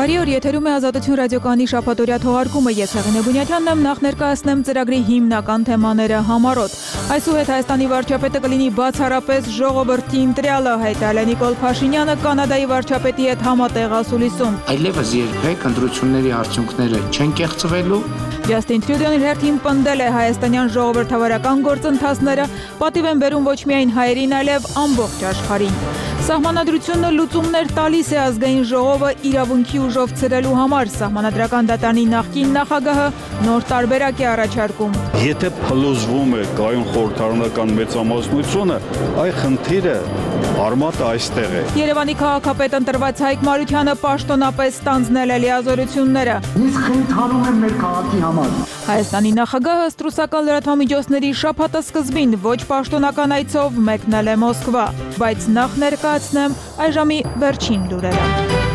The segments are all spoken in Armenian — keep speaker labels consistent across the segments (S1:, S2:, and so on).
S1: Բարի օր, եթերում է Ազատություն ռադիոկայանի շաբաթօրյա թողարկումը։ Ես Հեղինե Բունյաթյանն եմ, նախ ներկայացնեմ ծրագրի հիմնական թեմաները համառոտ։ Այսուհետ Հայաստանի վարչապետը կլինի բացառապես ժողովրդի ընտրյալը, հայտարարել է Նիկոլ Փաշինյանը Կանադայի վարչապետի հետ համատեղ ասուլիսում։
S2: Այլևս երբեք ընտրությունների արդյունքները չեն կեղծվելու։
S1: Ջասթին Տրյուդոն իր հերթին պնդել է հայաստանյան ժողովրդավարական գործընթացները պատիվ են բերում ոչ միայն հայերին, այլև ամբողջ աշխարհին։ Սահմանադրությունը լուծումներ տալիս է ազգային ժողովը իրավունքի ուժով ցրելու համար։ Սահմանադրական դատարանի նախկին նախագահը նոր տարբերակ է առաջարկում։
S3: Եթե փլուզվում է կայուն խորհրդարանական մեծամասնությունը, այ խնդիրը արմատը այստեղ է։
S1: Երևանի քաղաքապետ ընտրված Հայկ Մարությանը պաշտոնապես ստանձնել է լիազորությունները։
S4: Իսկ խնդանում եմ մեր քաղաքի համար։
S1: Հայաստանի նախագահը ըստ ռուսական լրատվամիջոցների շաբաթասկզբին ոչ պաշտոնական այցով մեկնել է Մոսկվա, բայց նախ ներկայացնեմ այժմի վերջին լուրերը։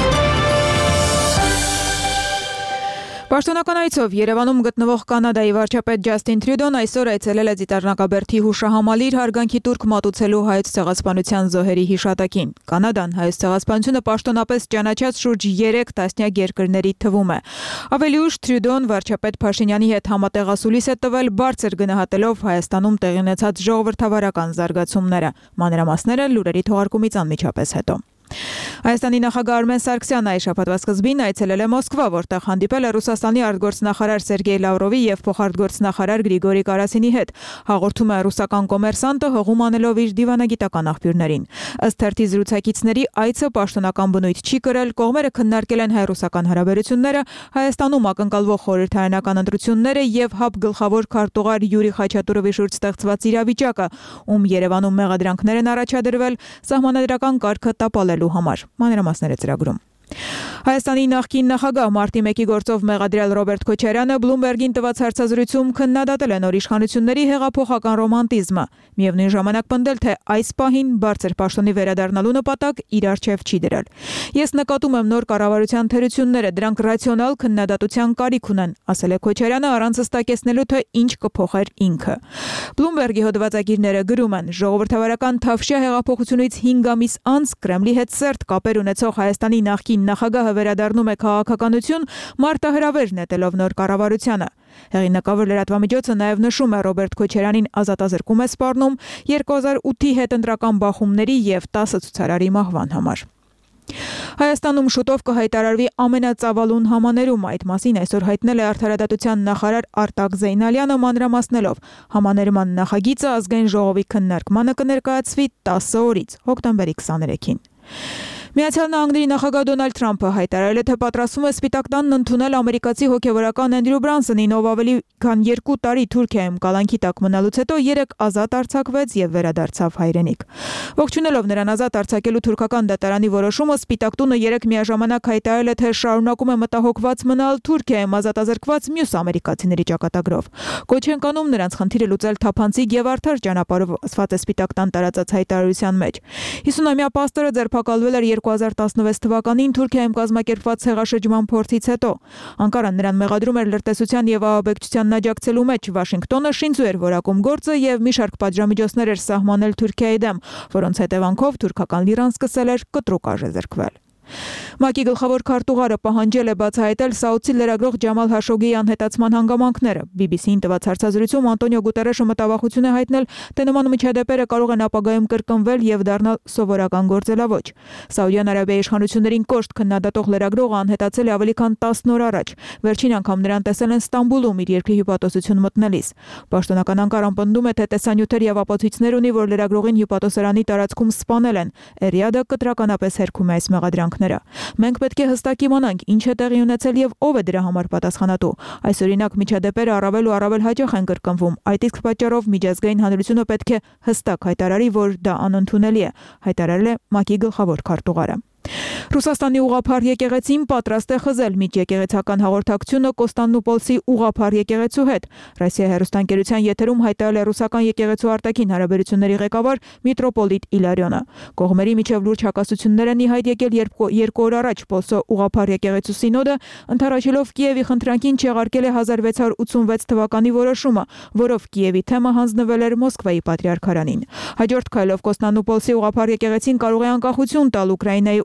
S1: Պաշտոնական այցով Երևանում գտնվող Կանադայի վարչապետ Ջասթին Տրյուդոն այսօր այցելել է Դիտառնակաբերդի հուշահամալիր հարգանքի տուրք մատուցելու հայոց ցեղասպանության զոհերի հիշատակին։ Կանադան հայոց ցեղասպանությունը պաշտոնապես ճանաչած շուրջ 3 տասնյակ երկրների թվում է։ Ավելի ուշ Տրյուդոն վարչապետ Փաշինյանի հետ համատեղ ասուլիս է տվել բարձր գնահատելով Հայաստանում տեղի ունեցած ժողովրդավարական զարգացումները։ Մանրամասները լուրերի թողարկումից անմիջապես հետո։ Հայաստանի նախագահ Արմեն Սարգսյանը այս շաբաթվա սկզբին այցելել է Մոսկվա, որտեղ հանդիպել է Ռուսաստանի արտգործնախարար Սերգեյ Լավրովի եւ փոխարտգործնախարար Գրիգորի Կարասինի հետ, հաղորդում է ռուսական կոմերսանտը հողում անելով իր դիվանագիտական աղբյուրներին։ Ըստ թերթի զրուցակիցների այցը պաշտոնական բնույթ չի կրել, կողմերը քննարկել են հայ-ռուսական հարաբերությունները, Հայաստանում ակնկալվող խորհրդարանական ընտրությունները եւ ՀԱՊ գլխավոր քարտուղար Յուրի Խաչատուրովի շուրջ ստեղծված իրավիճակը, ում Երևանում մեղադրանքներ են առաջադրվել սահմանադրական կարգը տապալելու համար։ Մանրամասները ծրագրում։ Հայաստանի նախկին նախագահ մարտի 1-ի գործով մեղադրյալ Ռոբերտ Քոչարյանը Բլումբերգին տված հարցազրույցում քննադատել է նոր իշխանությունների հեղափոխական ռոմանտիզմը, միևնույն ժամանակ պնդել, թե այս պահին բարձր պաշտոնի վերադառնալու նպատակ իր առջև չի դրել։ Ես նկատում եմ նոր կառավարության թերությունները, դրանք ռացիոնալ քննադատության կարիք ունեն, ասել է Քոչարյանը առանց հստակեցնելու, թե ինչ կփոխեր ինքը։ Բլումբերգի հոդվածագիրները գրում են. ժողովրդավարական Թավշյա հեղափոխությունից 5 ամիս անց Կրեմլի հետ սերտ կապեր ունեցող Հայաստանի նախկին նախագահը վերադառնում է քաղաքականություն, մարտահրավեր նետելով նոր կառավարությանը։ Հեղինակավոր լրատվամիջոցը նաև նշում է Ռոբերտ Քոչարյանին ազատազրկում է սպառնում 2008-ի հետընտրական բախումների եւ 10 ցուցարարի մահվան համար։ Հայաստանում շուտով կհայտարարվի ամենածավալուն համաներումը, այդ մասին այսօր հայտնել է Արդարադատության նախարար Արտակ Զեյնալյանը մանրամասնելով համաներման նախագիծը ազգային ժողովի քննարկմանը կներկայացվի 10 օրից, հոկտեմբերի 23-ին։ Միացյալ Նահանգների նախագահ Դոնալդ Թրամփը հայտարարել է, թե պատրաստվում է Սպիտակ տանն ընդունել ամերիկացի հոգևորական Էնդրյու Բրանսոնին, ով ավելի քան 2 տարի Թուրքիայում կալանքի տակ մնալուց հետո 3 ազատ արձակվեց եւ վերադարձավ հայրենիք։ Ողջունելով նրան ազատ արձակելու թուրքական դատարանի որոշումը, Սպիտակ տունը 3 միաժամանակ հայտարարել է, թե շարունակում է մտահոգված մնալ Թուրքիայում ազատազրկված մյուս ամերիկացիների ճակատագրով։ Կոչ են կանում նրանց խնդիրը լուծել թափանցիկ եւ արդար ճանապարհով, ասված է Սպիտակ տան տարածած հայտարարության մեջ։ 50-ամյա պաստորը ձերբակալվել էր 2016 թվականին Թուրքիայում կազմակերպված ցեղաշրջման փորձից հետո։ Անկարան նրան մեղադրում էր լրտեսության եւ ահաբեկչությանն աջակցելու մեջ, Վաշինգտոնը շինծու էր որակում գործը եւ մի շարք պատժամիջոցներ էր սահմանել Թուրքիայի դեմ, որոնց հետևանքով թուրքական լիրան սկսել էր կտրուկ արժեզրկվել։ ՄԱԿ-ի գլխավոր քարտուղարը պահանջել է բացահայտել Սաուդցի լրագրող Ջամալ Հաշոգիի անհետացման հանգամանքները։ BBC-ին տված հարցազրույցում Անտոնիո Գուտերեշը մտավախություն է հայտնել, թե նման միջադեպերը կարող են ապագայում կրկնվել եւ դառնալ սովորական գործելավոճ։ Սաուդյան Արաբիայի իշխանություններին կոշտ քննադատող լրագրողը անհետացել է ավելի քան 10 օր առաջ։ Վերջին անգամ նրան տեսել են Ստամբուլում իր երկրի հյուպատոսություն մտնելիս։ Պաշտոնական Անկարան պնդում է, թե տեսանյութեր եւ ապացույցներ ունի, որ լրագրողին հյուպատոսարանի տարածքում սպանել են։ Էրիադը կտրականապես հերքում է այս մեղադրանքները։ Մենք պետք է հստակ իմանանք, ինչ է տեղի ունեցել եւ ով է դրա համար պատասխանատու։ Այս օրինակ միջադեպերը առավել ու առավել հաճախ են կրկնվում։ Այդ իսկ պատճառով միջազգային հանրությունը պետք է հստակ հայտարարի, որ դա անընդունելի է, հայտարարել է ՄԱԿ-ի գլխավոր քարտուղարը։ Ռուսաստանի ուղղափառ եկեղեցին պատրաստ է խզել միջեկեղեցական հաղորդակցությունը Կոստանդնուպոլսի ուղղափառ եկեղեցու հետ։ Ռոսիայի հեռուստաընկերության եթերում հայտարարել է ռուսական եկեղեցու արտաքին հարաբերությունների ղեկավար միտրոպոլիտ Իլարյոնը։ Կողմերի միջև լուրջ հակասություններ են ի հայտ եկել, երբ 2 օր առաջ Պոլսո ուղղափառ եկեղեցու սինոդը ընդառաջելով Կիևի խնդրանքին չեղարկել է 1686 թվականի որոշումը, որով Կիևի թեմը հանձնվել էր Մոսկվայի պատրիարքարանին։ Հաջորդ քայլով Կոստանդնուպոլսի ուղղափառ եկեղեցին կարող է անկախություն տալ Ուկրաինայի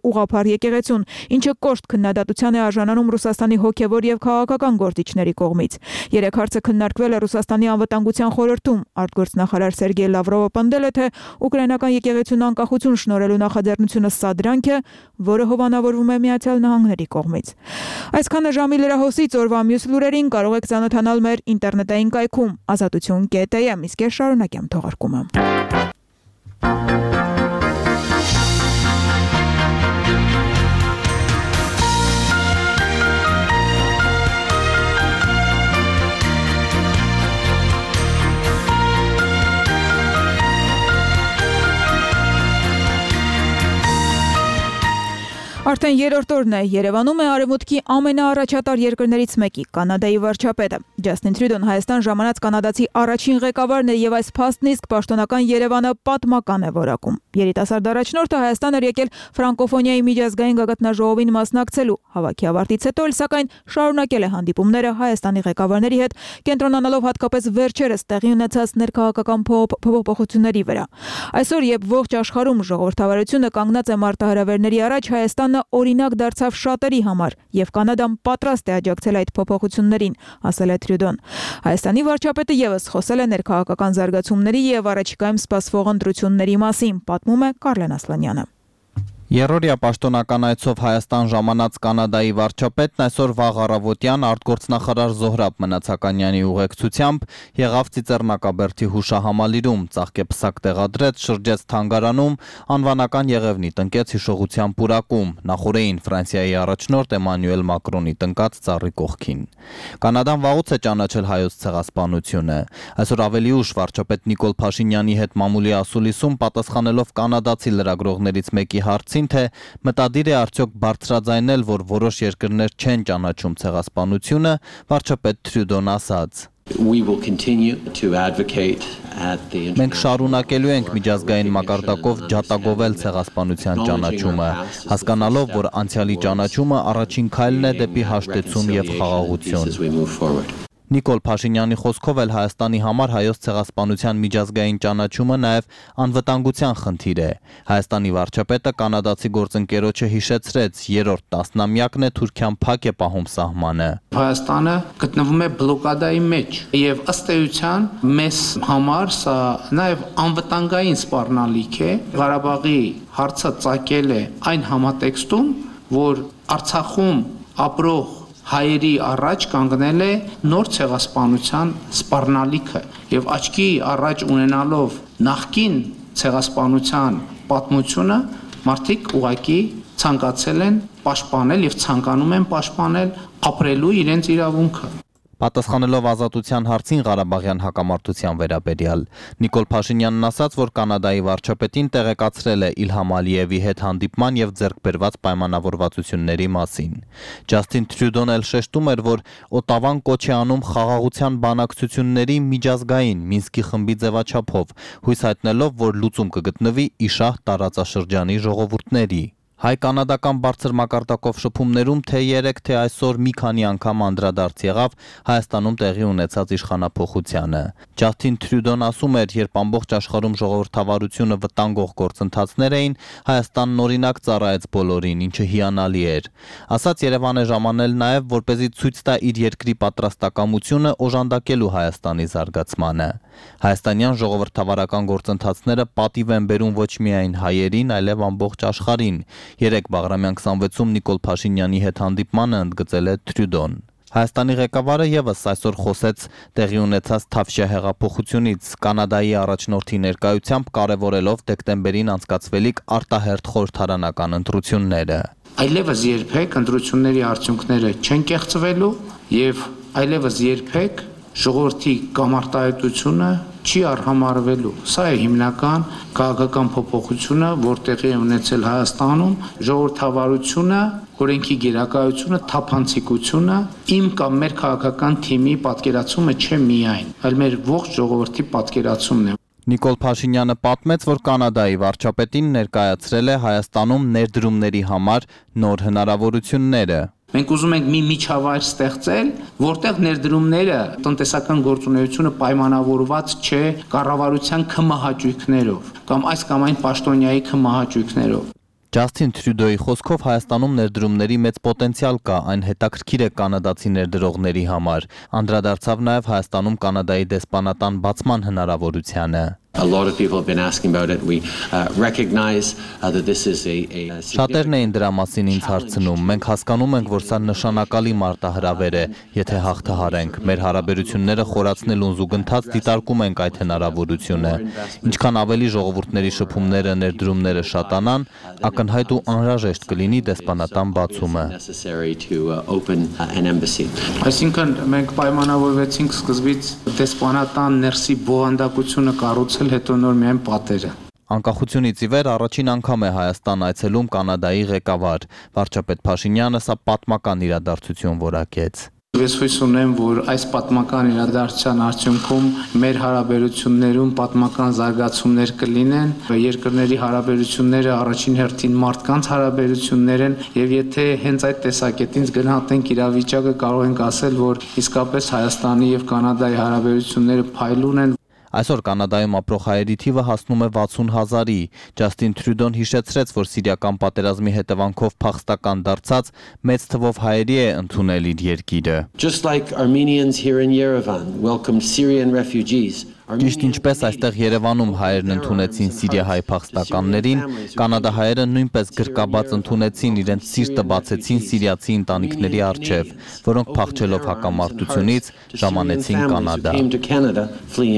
S1: ուղղափառ եկեղեցուն, ինչը կոշտ քննադատության է արժանանում Ռուսաստանի հոգևոր եւ քաղաքական գործիչների կողմից։ Երեք հարցը քննարկվել է Ռուսաստանի անվտանգության խորհրդում։ Արտգործնախարար Սերգեյ Լավրովը պնդել է, թե ուկրաինական եկեղեցուն անկախություն շնորհելու նախաձեռնությունը սադրանք է, որը հովանավորվում է Միացյալ Նահանգների կողմից։ Այսքանը ժամի լրահոսից օրվա մյուս լուրերին կարող եք ծանոթանալ մեր ինտերնետային կայքում azatutun.am, իսկ ես շարունակեմ թողարկումը։ Արդեն երրորդ օրն է Երևանում է Արևմուտքի ամենաառաջատար երկրներից մեկի Կանադայի վարչապետը։ Ջասթին Թրյուդոն Հայաստան ժամանած կանադացի առաջին ղեկավարն է եւ այս փաստն իսկ պաշտոնական Երևանը պատմական է որակում։ Երիտասարդ առաջնորդը Հայաստան էր եկել ֆրանկոֆոնիայի միջազգային գագաթնաժողովին մասնակցելու։ Հավաքի ավարտից հետո էլ սակայն շարունակել է հանդիպումները Հայաստանի ղեկավարների հետ, կենտրոնանալով հատկապես վերջերս տեղի ունեցած ներքաղաքական փոփոխությունների վրա։ Այսօր, երբ ողջ աշխարհում ժողովրդավարությունը կանգնած է մարտահրավերների առաջ, Հայաստանը օրինակ դարձավ շատերի համար եւ Կանադան պատրաստ է աջակցել այդ փոփոխություններին, ասել է Թրյուդոն։ Հայաստանի վարչապետը եւս խոսել է ներքաղաքական զարգացումների եւ առաջիկայում սպասվող ընտրությունների մասին, պատմում է Կարլեն Ասլանյանը։
S5: Երրորդյա պաշտոնական այցով Հայաստան ժամանած Կանադայի վարչապետն այսօր վաղ առավոտյան արտգործնախարար Զոհրաբ Մնացականյանի ուղեկցությամբ եղավ Ծիծեռնակաբերդի հուշահամալիրում, ծաղկեպսակ տեղադրեց, շրջեց թանգարանում, անվանական եղևնի տնկեց հիշողության պուրակում, նախորդին Ֆրանսիայի առաջնորդ Էմանուել Մակրոնի տնկած ծառի կողքին։ Կանադան վաղուց է ճանաչել հայոց ցեղասպանությունը։ Այսօր ավելի ուշ վարչապետ Նիկոլ Փաշինյանի հետ մամուլի ասուլիսում պատասխանելով կանադացի լրագրողներից մեկի հարցին, թե մտադիր է արդյոք բարձրաձայնել, որ որոշ երկրներ չեն ճանաչում ցեղասպանությունը, վարչապետ Թրյուդոն ասաց. Մենք շարունակելու ենք միջազգային մակարդակով ջատագովել ցեղասպանության ճանաչումը, հասկանալով, որ անցյալի ճանաչումը առաջին քայլն է դեպի հաշտեցում եւ խաղաղություն։ Նիկոլ Փաշինյանի խոսքով էլ Հայաստանի համար հայոց ցեղասպանության միջազգային ճանաչումը նաև անվտանգության խնդիր է։ Հայաստանի վարչապետը կանադացի գործընկերոջը հիշեցրեց, երրորդ տասնամյակն է Թուրքիան փակ է պահում սահմանը։
S2: Հայաստանը գտնվում է բլոկադայի մեջ եւ ըստ էության մեզ համար սա նաև անվտանգային սպառնալիք է։ Ղարաբաղի հարցը ծագել է այն համատեքստում, որ Արցախում ապրող հայերի առաջ կանգնել է նոր ցեղասպանության սպառնալիքը եւ աչքի առաջ ունենալով նախկին ցեղասպանության պատմությունը մարդիկ ուղակի ցանկացել են պաշտպանել եւ ցանկանում են պաշտպանել ապրելու իրենց իրավունքը։
S5: Պատասխանելով Ազատության հարցին Ղարաբաղյան հակամարտության վերաբերյալ, Նիկոլ Փաշինյանն ասաց, որ Կանադայի վարչապետին տեղեկացրել է Իլհամ Ալիևի հետ հանդիպման եւ ձեռքբերված պայմանավորվածությունների մասին։ Ջասթին Թրյուդոն էլ շեշտում էր, որ Օտավան կոչ է անում խաղաղության բանակցությունների միջազգային Մինսկի խմբի ձևաչափով, հույս հայտնելով, որ լուծում կգտնվի իշահ տարածաշրջանի ժողովուրդների։ Հայ-կանադական բարձր մակարդակով շփումներում թե 3, թե այսօր մի քանի անգամ անդրադարձ եղավ Հայաստանում տեղի ունեցած իշխանափոխությանը։ Ջասթին Թրյուդոն ասում էր, երբ ամբողջ աշխարհում ժողովրդավարությունը վտանգող գործընթացներ էին, Հայաստանն օրինակ ծառայեց բոլորին, ինչը հիանալի էր։ Ասաց Երևան է ժամանել նաև, որպեսզի ցույց տա իր երկրի պատրաստակամությունը օժանդակելու Հայաստանի զարգացմանը։ Հայաստանյան ժողովրդավարական գործընթացները պատիվ են բերում ոչ միայն հայերին, այլև ամբողջ աշխարհին։ Երեք Բաղրամյան 26-ում Նիկոլ Փաշինյանի հետ հանդիպմանը ընդգծել է Թրյուդոն։ Հայաստանի ղեկավարը եւս այսօր խոսեց տեղի ունեցած Թավշյա հեղափոխությունից, Կանադայի առաջնորդի ներկայությամբ կարևորելով դեկտեմբերին անցկացվելիք արտահերթ խորհրդարանական ընտրությունները։
S2: Այլևս երբեք ընտրությունների արդյունքները չեն կեղծվելու եւ այլևս երբեք ժողովրդի կամարտահայտությունը չի արհամարվելու։ Սա է հիմնական քաղաքական փոփոխությունը, որ տեղի է ունեցել Հայաստանում, ժողովրդավարությունը, օրենքի գերակայությունը, թափանցիկությունը, իմ կամ մեր քաղաքական թիմի պատկերացումը չէ միայն, այլ մեր ողջ ժողովրդի պատկերացումն է։
S5: Նիկոլ Փաշինյանը պատմեց, որ Կանադայի վարչապետին ներկայացրել է Հայաստանում ներդրումների համար նոր հնարավորությունները։
S2: Մենք ուզում ենք մի միջավայր ստեղծել, որտեղ ներդրումները, տնտեսական գործունեությունը պայմանավորված չէ կառավարության քմահաճույքներով կամ այս կամ այն պաշտոնյայի քմահաճույքներով։
S5: Ջասթին Թրյուդոյի խոսքով Հայաստանում ներդրումների մեծ պոտենցիալ կա, այն հետաքրքիր է կանադացի ներդրողների համար։ Անդրադարձավ նաև Հայաստանում Կանադայի դեսպանատան բացման հնարավորությանը։
S6: A lot of people have been asking about it. We recognize that this is a
S5: Շատերն էին դրա մասին ինձ հարցնում։ Մենք հասկանում ենք, որ սա նշանակալի մարտահրավեր է, եթե հաղթահարենք։ Մեր հարաբերությունները խորացնելուն զուգընթաց դիտարկում ենք այդ հնարավորությունը։ Ինչքան ավելի ժողովուրդների շփումները, ներդրումները շատանան, ակնհայտ ու անհրաժեշտ կլինի դեսպանատան բացումը։
S2: Այսինքն մենք պայմանավորվեցինք սկզբից դեսպանատան ներսի բովանդակությունը կառուցել, հետո նոր միայն պատերը։
S5: Անկախությունից ի վեր առաջին անգամ է Հայաստան այցելում Կանադայի ղեկավար։ Վարչապետ Փաշինյանը սա պատմական իրադարձություն որակեց։
S2: Ես հույս ունեմ, որ այս պատմական իրադարձության արդյունքում մեր հարաբերություններում պատմական զարգացումներ կլինեն, երկրների հարաբերությունները առաջին հերթին մարդկանց հարաբերություններ են, եւ եթե հենց այդ տեսակետից գնահատենք իրավիճակը, կարող ենք ասել, որ իսկապես Հայաստանի եւ Կանադայի հարաբերությունները փայլուն են։
S5: Այսօր Կանադայում ապրող հայերի թիվը հասնում է 60,000-ի։ Ջասթին Թրյուդոն հիշեցրեց, որ սիրիական պատերազմի հետևանքով փախստական դարձած մեծ թվով հայերի է ընդունել իր երկիրը։
S6: Just like Armenians here in Yerevan welcomed Syrian refugees.
S5: Ճիշտ ինչպես այստեղ Երևանում հայերն ընդունեցին սիրիահայ փախստականներին, կանադահայերը նույնպես գրկաբաց ընդունեցին, իրենց սիրտը բացեցին սիրիացի ընտանիքների առջև, որոնք փախչելով հակամարտությունից ժամանեցին Կանադա։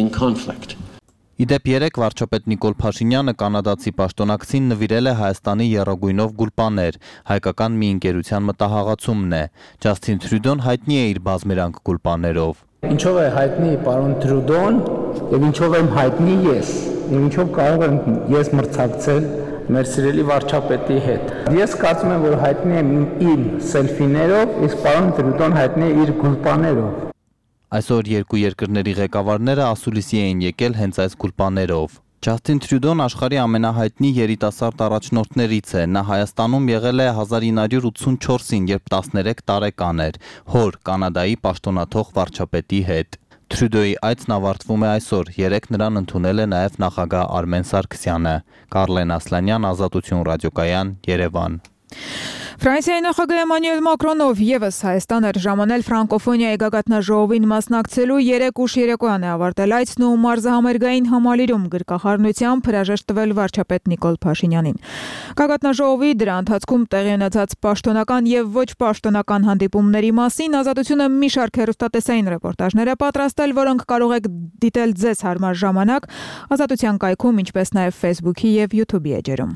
S5: Իդեպ երեկ վարչապետ Նիկոլ Փաշինյանը կանադացի պաշտոնակցին նվիրել է Հայաստանի եռագույնով գուլպաներ, հայկական մի ընկերության մտահաղացումն է։ Ջասթին Թրյուդոն հայտնի է իր բազմերանգ գուլպաներով։
S4: Ինչով է հայտնի պարոն Թրյուդոն եւ ինչով եմ հայտնի ես, եւ ինչով կարող եմ ես մրցակցել մեր սիրելի վարչապետի հետ։ Ես կարծում եմ, որ հայտնի եմ իմ սելֆիներով, իսկ պարոն Թրյուդոն հայտնի է իր գուլպաներով։
S5: Այսօր երկու երկրների ղեկավարները ասուլիսի էին եկել հենց այս գուլպաներով։ Ջասթին Թրյուդոն աշխարհի ամենահայտնի երիտասարդ առաջնորդներից է։ Նա Հայաստանում եղել է 1984-ին, երբ 13 տարեկան էր, հոր Կանադայի պաշտոնաթող վարչապետի հետ։ Թրյուդոյի այցն ավարտվում է այսօր, երեկ նրան ընդունել է նաև նախագահ Արմեն Սարգսյանը։ Կարլեն Ասլանյան, Ազատություն ռադիոկայան, Երևան։
S1: Ֆրանսիայի նախագահ Էմանուել Մակրոնով եւս Հայաստան էր ժամանել ֆրանկոֆոնիայի գագաթնաժողովին մասնակցելու երեկ ուշ երեկոյան է ավարտել այցն ու մարզահամերգային համալիրում գրկախառնությամբ հրաժեշտ տվել վարչապետ Նիկոլ Փաշինյանին։ Գագաթնաժողովի դրա ընթացքում տեղի ունեցած պաշտոնական եւ ոչ պաշտոնական հանդիպումների մասին Ազատությունը մի շարք հեռուստատեսային ռեպորտաժներ է պատրաստել, որոնք կարող եք դիտել ձեզ հարմար ժամանակ Ազատության կայքում, ինչպես նաեւ Facebook-ի եւ YouTube-ի էջերում։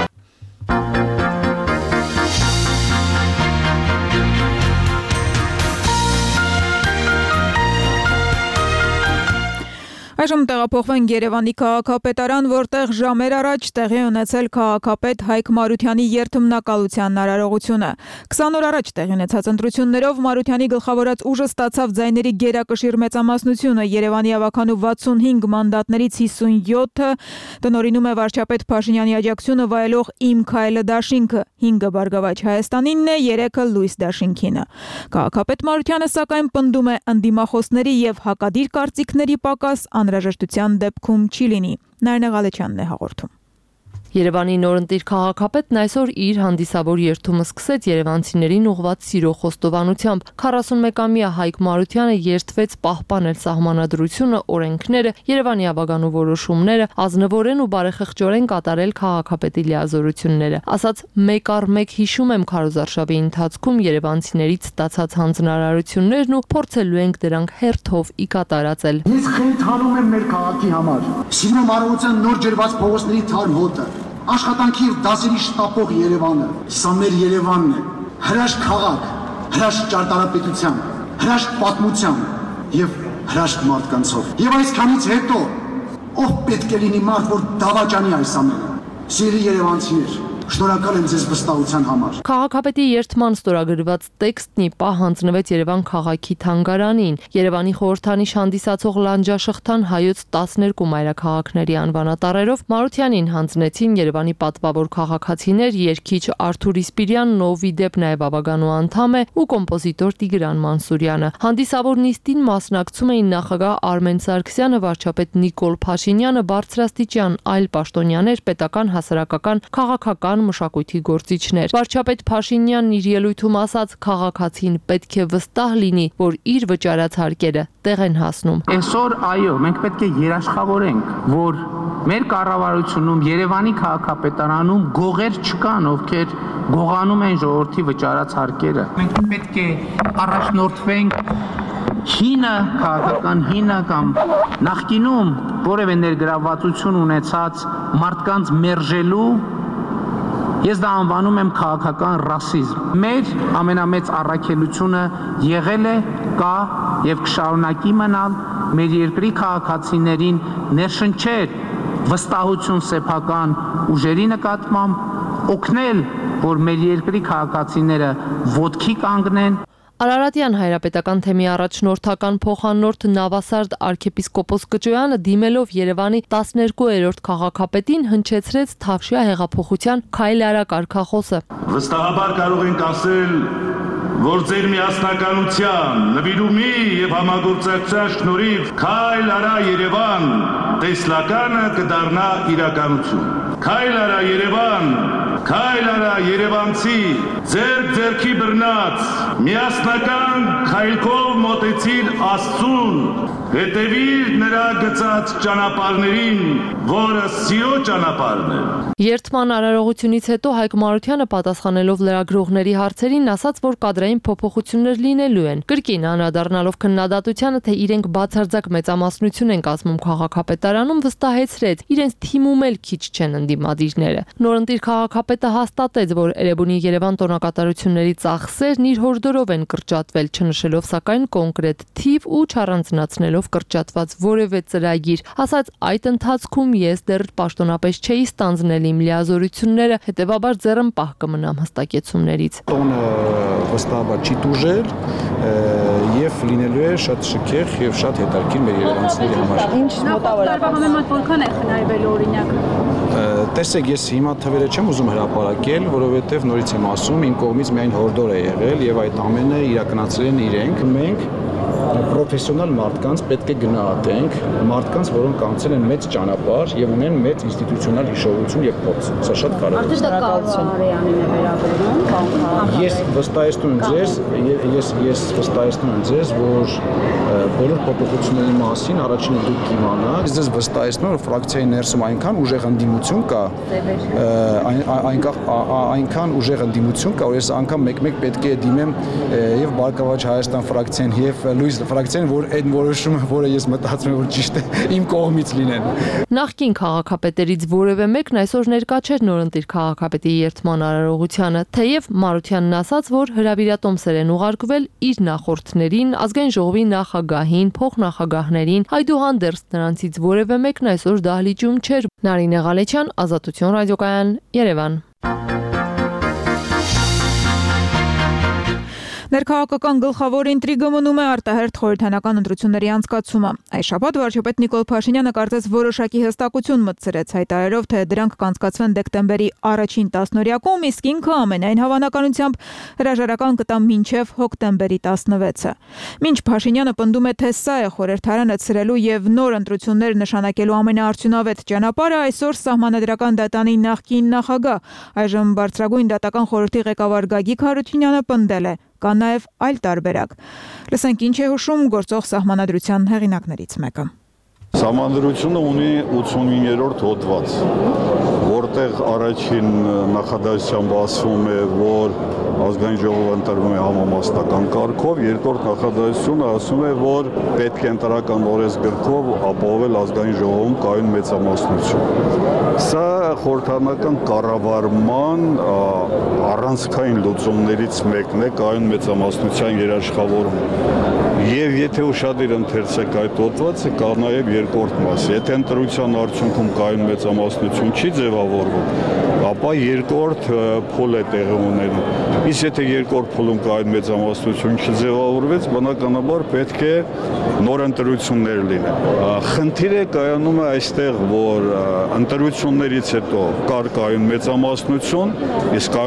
S1: Այժմ տեղափոխվենք Երևանի քաղաքապետարան, որտեղ ժամեր առաջ տեղի ունեցել քաղաքապետ Հայկ Մարությանի երթմնակալության արարողությունը։ 20 օր առաջ տեղի ունեցած ընտրություններով Մարությանի գլխավորած ուժը ստացավ ձայների գերակշիռ մեծամասնությունը։ Երևանի ավականու 65 մանդատներից 57-ը տնօրինում է վարչապետ Փաշինյանի աջակցությունը վայելող Իմ քայլը դաշինքը, 5-ը Բարգավաճ Հայաստանինն է, 3-ը Լույս դաշինքինը։ Քաղաքապետ Մարությանը սակայն պնդում է ընդդիմախոսների եւ հակադիր կարծիքների պակաս անհրաժեշտության դեպքում չի լինի։ Նարինե Ղալեչյանն է հաղորդում։
S7: Երևանի նորընտիր քաղաքապետն այսօր իր հանդիսավոր երթումը սկսեց երևանցիներին ուղղված սիրո խոստովանությամբ։ 41-ամյա Հայկ Մարությանը երդվեց պահպանել սահմանադրությունը, օրենքները, Երևանի ավագանու որոշումները, ազնվորեն ու բարեխղճորեն կատարել քաղաքապետի լիազորությունները։ Ասաց՝ մեկ առ մեկ հիշում եմ քարոզարշավի ընթացքում երևանցիներից ստացած հանձնարարություններն ու փորձելու ենք դրանք հերթով ի կատարածել։
S4: Ես խնդրում եմ մեր քաղաքի համար Սիրո մարության նոր ջրված փողոցների թարմ հոտը, աշխատանքի և դասերի շտապող Երևանը, սա մեր Երևանն է, հրաշք քաղաք, հրաշք ճարտարապետությամբ, հրաշք պատմությամբ և հրաշք մարդկանցով։ Եվ այսքանից հետո, ով պետք է լինի մարդ, որ դավաճանի այս ամենը։ Սիրելի երևանցիներ, շնորհակալ եմ ձեզ վստահության համար։
S7: Քաղաքապետի երթման ստորագրված տեքստն ի պահ հանձնվեց Երևան քաղաքի թանգարանին։ Երևանի խորհրդանիշ հանդիսացող լանջաշղթան հայոց 12 մայրաքաղաքների անվանատառերով Մարությանին հանձնեցին Երևանի պատվավոր քաղաքացիներ, երգիչ Արթուր Իսպիրյանն, ով ի դեպ նաև ավագանու անդամ է, ու կոմպոզիտոր Տիգրան Մանսուրյանը։ Հանդիսավոր նիստին մասնակցում էին նախագահ Արմեն Սարգսյանը, վարչապետ Նիկոլ Փաշինյանը, բարձրաստիճան այլ պաշտոնյաներ, պետական, հասարակական, քաղաքական քաղաքական մշակույթի գործիչներ։ Վարչապետ Փաշինյանն իր ելույթում ասաց, քաղաքացին պետք է վստահ լինի, որ իր վճարած հարկերը տեղ են հասնում։
S2: Այսօր այո, մենք պետք է երաշխավորենք, որ մեր կառավարությունում Երևանի քաղաքապետարանում գողեր չկան, ովքեր գողանում են ժողովրդի վճարած հարկերը։ Մենք պետք է առաջնորդվենք հինը քաղաքական հինը կամ նախկինում որևէ ներգրավվածություն ունեցած մարդկանց մերժելու, ես դա անվանում եմ քաղաքական ռասիզմ։ Մեր ամենամեծ առաքելությունը եղել է, կա եւ կշարունակի մնալ մեր երկրի քաղաքացիներին ներշնչել վստահություն սեփական ուժերի նկատմամբ, օգնել, որ մեր երկրի քաղաքացիները ոտքի կանգնեն։
S7: Արարատյան հայրապետական թեմի առաջնորդական փոխանորդ Նավասարդ arczepiskopos Կճոյանը դիմելով Երևանի 12-րդ քաղաքապետին հնչեցրեց Թավշյա հեղափոխության քայլ արա կարգախոսը։
S8: Վստահաբար կարող ենք ասել, որ ձեր միասնականության, նվիրումի եւ համագործակցության շնորհիվ քայլ արա Երևան տեսլականը կդառնա իրականություն։ Քայլ արա Երևան, քայլ արա երևանցի, ձերքի բռնած, միասնական քայլքով մոտեցիր Աստծուն, հետևիր նրա գծած ճանապարհներին, որը սիրո ճանապարհն է։
S7: Երթման արարողությունից հետո Հայկ Մարությանը պատասխանելով լրագրողների հարցերին ասաց, որ կադրային փոփոխություններ լինելու են։ Կրկին անդրադառնալով քննադատությանը, թե իրենք բացարձակ մեծամասնություն են կազմում քաղաքապետարանում, վստահեցրեց, իրենց թիմում էլ քիչ չեն ընդդիմադիրները։ Նորընտիր քաղաքապետը հաստատեց, որ Էրեբունի Երևան տոնակատարությունների ծախսերն իր հորդորով են կրճատվել, չնշելով սակայն կոնկրետ թիվ ու չառանձնացնելով կրճատված որևէ ծրագիր։ Ասաց, այդ ընթացքում ես դեռ պաշտոնապես չէի ստանձնել իմ լիազորությունները, հետևաբար ձեռնպահ կմնամ հստակեցումներից։
S9: Տոնը վստահաբար չի տուժել եւ լինելու է շատ շքեղ եւ շատ հետաքրքիր մեր երևանցիների համար։
S10: Ինչ մոտավորապես համեմատ որքան է խնայվել օրինակ։
S9: Տեսեք, ես հիմա թվերը չեմ ուզում հրապարակել, որովհետեւ նորից եմ ասում, իմ կողմից միայն հորդոր է եղել եւ այդ ամենը իրականացրել են իրենք։ Մենք պրոֆեսիոնալ մարդկանց պետք է գնահատենք, մարդկանց, որոնք անցել են մեծ ճանապարհ եւ ունեն մեծ ինստիտուցիոնալ հիշողություն եւ փորձ։ Սա շատ կարևոր է։
S10: Շնորհակալություն Արյանին է վերաբերում։
S9: Ես վստահեցնում եմ ձեզ, որ բոլոր փոփոխությունների մասին առաջինը դուք կիմանաք։ Ես ձեզ վստահեցնում եմ, որ ֆրակցիայի ներսում այնքան ուժեղ ընդդիմություն կա, այնքան ուժեղ ընդդիմություն կա, որ ես անգամ մեկ-մեկ պետք է դիմեմ եւ Բարգավաճ Հայաստան ֆրակցիան եւ Լույս ֆրակցիան, որ այդ որոշումը, որը ես մտածում եմ, որ ճիշտ է, իմ կողմից լինեն։
S7: Նախկին քաղաքապետերից որևէ մեկն այսօր ներկա չէր նորընտիր քաղաքապետի երթման արարողությանը, թեև Մարությանն ասաց, որ հրավիրատոմսեր են ուղարկվել իր նախորդներին, ազգային ժողովի նախագահին, փոխնախագահներին, այդուհանդերձ նրանցից որևէ մեկն այսօր դահլիճում չէր։ Նարինե Ղալեչյան, Ազատություն ռադիոկայան, Երևան։
S1: Ներքաղաքական գլխավոր ինտրիգը մնում է արտահերթ խորհրդանական ընտրությունների անցկացումը։ Այս շաբաթ վարչապետ Նիկոլ Փաշինյանը կարծես որոշակի հստակություն մտցրեց, հայտարարելով, թե դրանք կանցկացվեն դեկտեմբերի առաջին 10-օրյակում, իսկ ինքը ամենայն հավանականությամբ հրաժարական կտա մինչև հոկտեմբերի 16-ը։ Մինչ Փաշինյանը պնդում է, թե սա է խորհրդարանը ցրելու եւ նոր ընտրություններ նշանակելու ամենաարդյունավետ ճանապարհը, այսօր Սահմանադրական դատանի նախկին նախագահ, այժմ բարձրագույն դատական խորհրդի ղեկավար Գագիկ Հարությունյանը պնդել է. Կա նաև այլ տարբերակ։ Լսենք ինչ է հուշում գործող սահմանադրության հեղինակներից մեկը։
S3: Սահմանադրությունը ունի 89-րդ հոդված, որտեղ առաջին նախադասությամբ ասվում է, որ ազգային ժողովը ընտրվում է համամասնական կարգով, երկրորդ նախադասությունը ասում է, որ պետք է ընտրական օրենսգրքով ապահովել ազգային ժողովում կայուն մեծամասնություն։ Սա խորհրդարանական կառավարման առանցքային լուծումներից մեկն է կայուն մեծամասնության երաշխավորումը։ Եվ եթե ուշադիր ընթերցեք այդ հոդվածը, կա նաև երկրորդ մաս։ Եթե ընտրության արդյունքում կայուն մեծամասնություն չի ձևավորվում, ապա երկրորդ փուլ է տեղի ունենում։ Իսկ եթե երկրորդ փուլում կայուն մեծամասնություն չձևավորվեց, բնականաբար պետք է նոր ընտրություններ լինեն։ Խնդիրը կայանում է այստեղ, որ ընտրություններից հետո կար կայուն մեծամասնություն, իսկ կայուն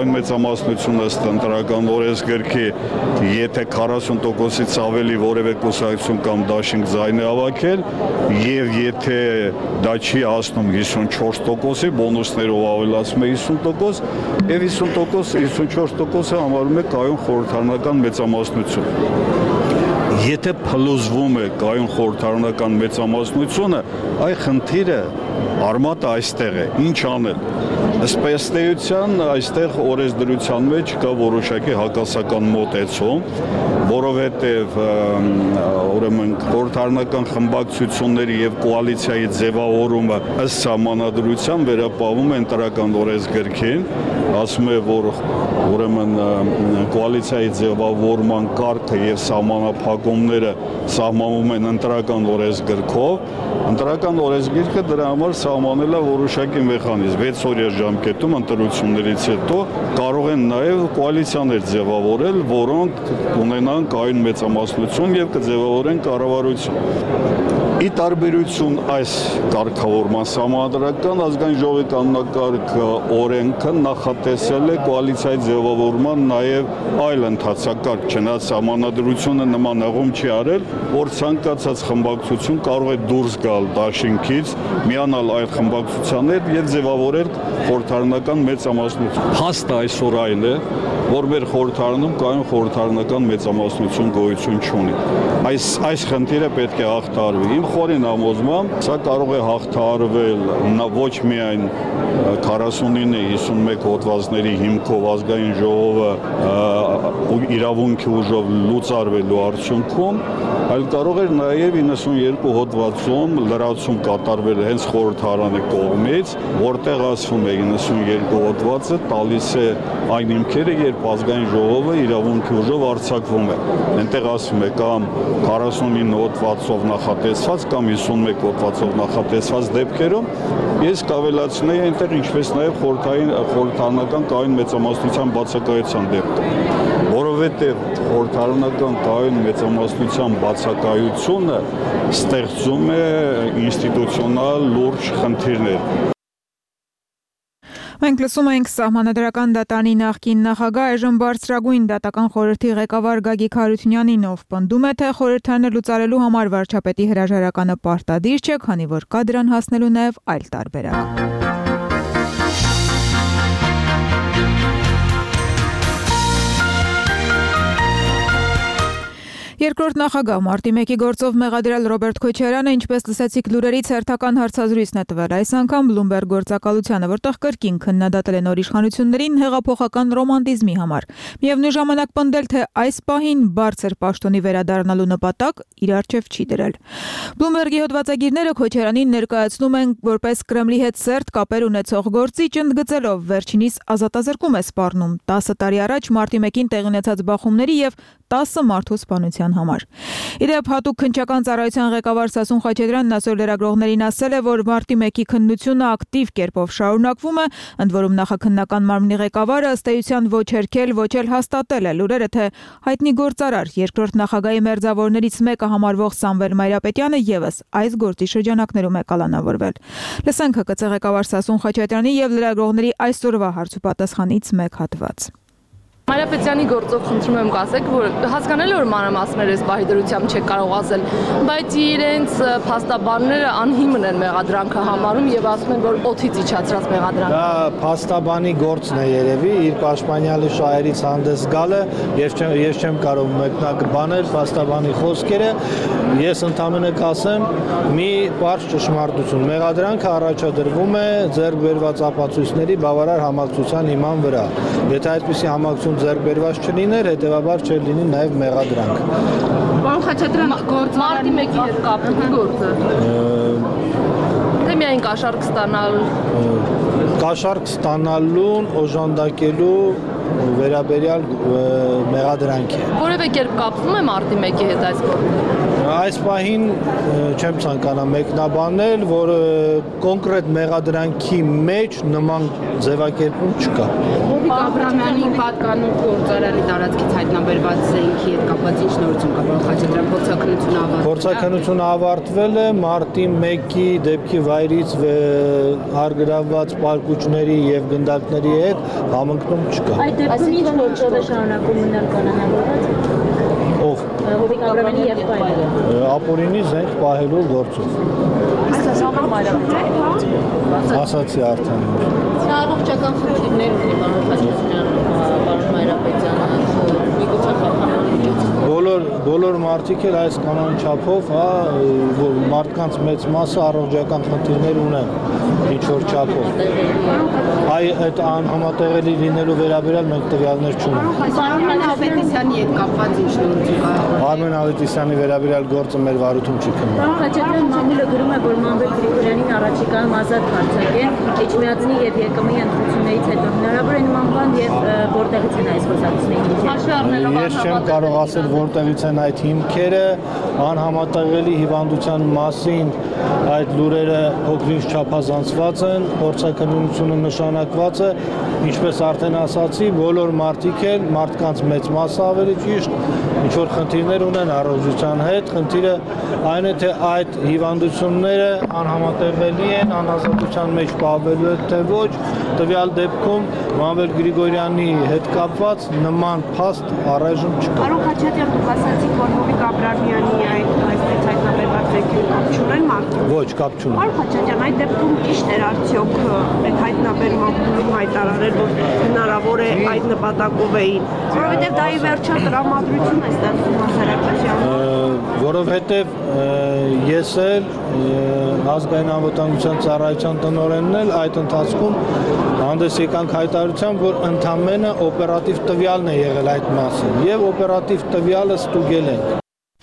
S3: մեծամասնությունը ըստ ընտրական օրենսգրքի, եթե 40%-ից ավելի որևէ կուսակցություն կամ դաշինք ձայն է հավաքել, եւ եթե դա չի հասնում 54%-ի, բոնուսներով ավելացում է 50%, եւ 50%-54%-ը համարում է կայուն խորհրդարանական մեծամասնություն։ Եթե փլուզվում է կայուն խորհրդարանական մեծամասնությունը, այ խնդիրը արմատը այստեղ է, ինչ անել։ Ըստ էության այստեղ օրենսդրության մեջ կա որոշակի հակասական մոտեցում, որովհետև ուրեմն խորհրդարանական խմբակցությունների եւ կոալիցիայի ձևավորումը ըստ սահմանադրության վերապահվում է ընտրական օրենսգրքին, ասում է, որ ուրեմն կոալիցիայի ձևավորման կարգը եւ սահմանափակումները սահմանվում են ընտրական օրենսգրքով, ընտրական օրենսգիրքը դրա համար սահմանել է որոշակի մեխանիզմ 6 օրյա ժամկետում ընտրություններից հետո կարող են նաև կոալիցիաներ ձևավորել, որոնք ունենան կայուն մեծամասնություն եւ կձևավորեն կառավարություն։ Ի տարբերություն այս կարգավորման սահմանադրական ազգային ժողովի կանոնակարգ օրենքը նախատեսել է կոալիցիայի ձևավորման նաև այլ ընթացակարգ, չնայած սահմանադրությունը նման հղում չի արել, որ ցանկացած խմբակցություն կարող է դուրս գալ դաշինքից, միանալ այլ խմբակցություններ եւ ձևավորել խորհրդարանական մեծամասնություն։ Հաստ այսօր այն է, որ մեր խորհրդարանում կայուն խորհրդարանական մեծամասնություն գոյություն չունի։ Այս խնդիրը պետք է հաղթահարվի։ Իմ խորին համոզմամբ սա կարող է հաղթահարվել ոչ միայն 49-51 հոդվածների հիմքով ազգային ժողովը իրավունքի ուժով լուծարվելու արդյունքում, այլ կարող էր նաև 92 հոդվածում լրացում կատարվել հենց խորհրդարանի կողմից, որտեղ ասվում է 92 հոդվածը տալիս է այն հիմքերը, երբ ազգային ժողովը իրավունքի ուժով արձակվում է։ Այնտեղ ասվում է կամ 49 հոդվածով նախատեսված կամ 51 հոդվածով նախատեսված դեպքերում ես կավելացնեի այնտեղ ինչպես նաև խորհրդարանական կայուն մեծամասնության բացակայության դեպքը, որովհետև խորհրդարանական կայուն մեծամասնության բացակայությունը ստեղծում է ինստիտուցիոնալ լուրջ խնդիրներ։
S1: Մենք լսում ենք Սահմանադրական դատարանի նախկին նախագահ, այժմ բարձրագույն դատական խորհրդի ղեկավար Գագիկ Հարությունյանին, ով պնդում է, թե խորհրդարանը լուծարելու համար վարչապետի հրաժարականը պարտադիր չէ, քանի որ կա դրան հասնելու նաև այլ տարբերակ։ Երկրորդ նախագահ մարտի 1-ի գործով մեղադրյալ Ռոբերտ Քոչարյանը, ինչպես լսեցիք լուրերից, հերթական հարցազրույցն է տվել այս անգամ Bloomberg գործակալությանը, որտեղ կրկին քննադատել է նոր իշխանություններին հեղափոխական ռոմանտիզմի համար։ Միևնույն ժամանակ պնդել, թե այս պահին բարձր պաշտոնի վերադառնալու նպատակ իր առջև չի դրել։ Bloomberg-ի հոդվածագիրները Քոչարյանին ներկայացնում են որպես Կրեմլի հետ սերտ կապեր ունեցող գործիչ, ընդգծելով վերջինիս ազատազրկում է սպառնում 10 տարի առաջ մարտի 1-ին տեղի ունեցած բախումների եւ 10 մարդու սպանության համար։ Իդեպ հատուկ քննչական ծառայության ղեկավար Սասուն Խաչատրյանն այսօր լրագրողներին ասել է, որ մարտի 1-ի քննությունը ակտիվ կերպով շարունակվում է, ընդ որում նախաքննական մարմնի ղեկավարը ըստ էության ոչ հերքել, ոչ էլ հաստատել է լուրերը, թե հայտնի գործարար երկրորդ նախագահի մերձավորներից մեկը համարվող Սամվել Մայրապետյանը եւս այս գործի շրջանակներում է կալանավորվել։ Լսենք ՀԿՑ ղեկավար Սասուն Խաչատրյանի եւ լրագրողների այսօրվա հարցուպատասխանից մեկ հատված։
S7: Մայրապետյանի գործով խնդրում եմ կասեք, որ հասկանալի որ մանրամասներ այս պահի դրությամբ չեք կարող ասել, բայց իրենց փաստաբանները անհիմն են մեղադրանքը համարում եւ ասում են, որ օդից իջացրած մեղադրանք։
S9: Դա փաստաբանի գործն է երևի, իր պաշտպանյալի շահերից հանդես գալը, ես չեմ կարող մեկնաբանել փաստաբանի խոսքերը, ես ընդհանրապես կասեմ մի բարձ ճշմարտություն։ Մեղադրանքը առաջադրվում է ձեռք բերված ապացույցների բավարար համակցության հիման վրա։ Եթե այդպիսի համակցություն ձեռք բերված չլիներ, հետևաբար չէր լինի նաև մեղադրանք։
S10: Պարոն Խաչատրյան, մարտի 1-ի հետ կապվի գործը։
S7: Թե միայն կաշառք ստանալ։
S9: Կաշառք ստանալուն օժանդակելու վերաբերյալ մեղադրանք է։
S7: Որևէ կերպ կապվում է մարտի 1-ի հետ այս գործը։
S9: Այս պահին չեմ ցանկանա մեկնաբանել, որ կոնկրետ մեղադրանքի մեջ նման ձևակերպում չկա։
S10: Հովիկ Աբրամյանի պատկանող գործարանի տարածքից հայտնաբերված զենքի հետ կապված ինչ նորություն կա, պարոն Խաչատրյան,
S9: փորձաքննությունը ավարտվել է, մարտի 1-ի դեպքի վայրից արգրավված պարկուճների եւ գնդակների հետ համընկնում չկա։
S11: Այդ դեպքում ինչ գործով է շարունակում մնալ կանոնավորված։
S9: Ով։
S11: Հովիկ Աբրամյանի եւ Պայմանը։
S9: Ապօրինի զենք պահելու գործով։
S11: Իսկ ժամանակ Մայրապետյանը
S9: ասացի արդեն։
S11: Նա առողջական խնդիրներ ունի պարոն Մայրապետյանը, միգուցե խափանալու
S9: բոլոր մարդիկ էլ այս կանոն չափով, մարդկանց մեծ մասը առողջական խնդիրներ ունեն ինչ որ չափով։ Այդ անհամատեղելի լինելու վերաբերյալ մենք տվյալներ չունենք։
S10: Պարոն Ավետիսյանի հետ կապված ինչ նորություն կա։
S9: Արմեն Ավետիսյանի վերաբերյալ գործը մեր վարույթում չի քննվում։
S11: Պարոն Խաչատրյան, մամուլը գրում է, որ Մանվել Գրիգորյանին առաջիկայում ազատ հարձակեն Էջմիածնի եւ ԵԿՄ-ի ընտրություններից հետո հնարավոր է նման բան եւ որտեղից են այս խոսակցությունները։
S9: Ես չեմ կարող ասել որտեղից են այդ հիմքերը, անհամատեղելի հիվանդության մասին այդ լուրերը փոքրինչ չափազանցված են, փորձաքննությունը նշանակված է, ինչպես արդեն ասացի, բոլոր մարդիկ էլ, մարդկանց մեծ մասը ավելի ճիշտ, ինչ որ խնդիրներ ունեն առողջության հետ, խնդիրը այն է, թե այդ հիվանդությունները անհամատեղելի են, անազատության մեջ պահվելու է, թե ոչ, տվյալ դեպքում Մանվել Գրիգորյանի հետ կապված նման փաստ առայժմ չկա։
S12: Պարոն Խաչատրյան, դուք ասացիք, որ Հովիկ Աբրամյանի այսպես հայտնաբերված զենքին կապ չունեն մարդու։
S9: Ոչ, կապ չունեն։
S12: Պարոն Խաչատրյան, այդ դեպքում ճիշտ էր արդյոք այդ հայտնաբերումը հայտարարել, որ հնարավոր է այդ նպատակով էին, որովհետև դա ի վերջո տրամադրություն է ստեղծում հասարակությանը։
S9: Որովհետև ես էլ ազգային անվտանգության ծառայության տնօրենն էլ այդ ընթացքում հանդես եկանք հայտարարությամբ, որ ընդամենը օպերատիվ տվյալն է եղել այդ մասին եւ օպերատիվ տվյալը ստուգել ենք։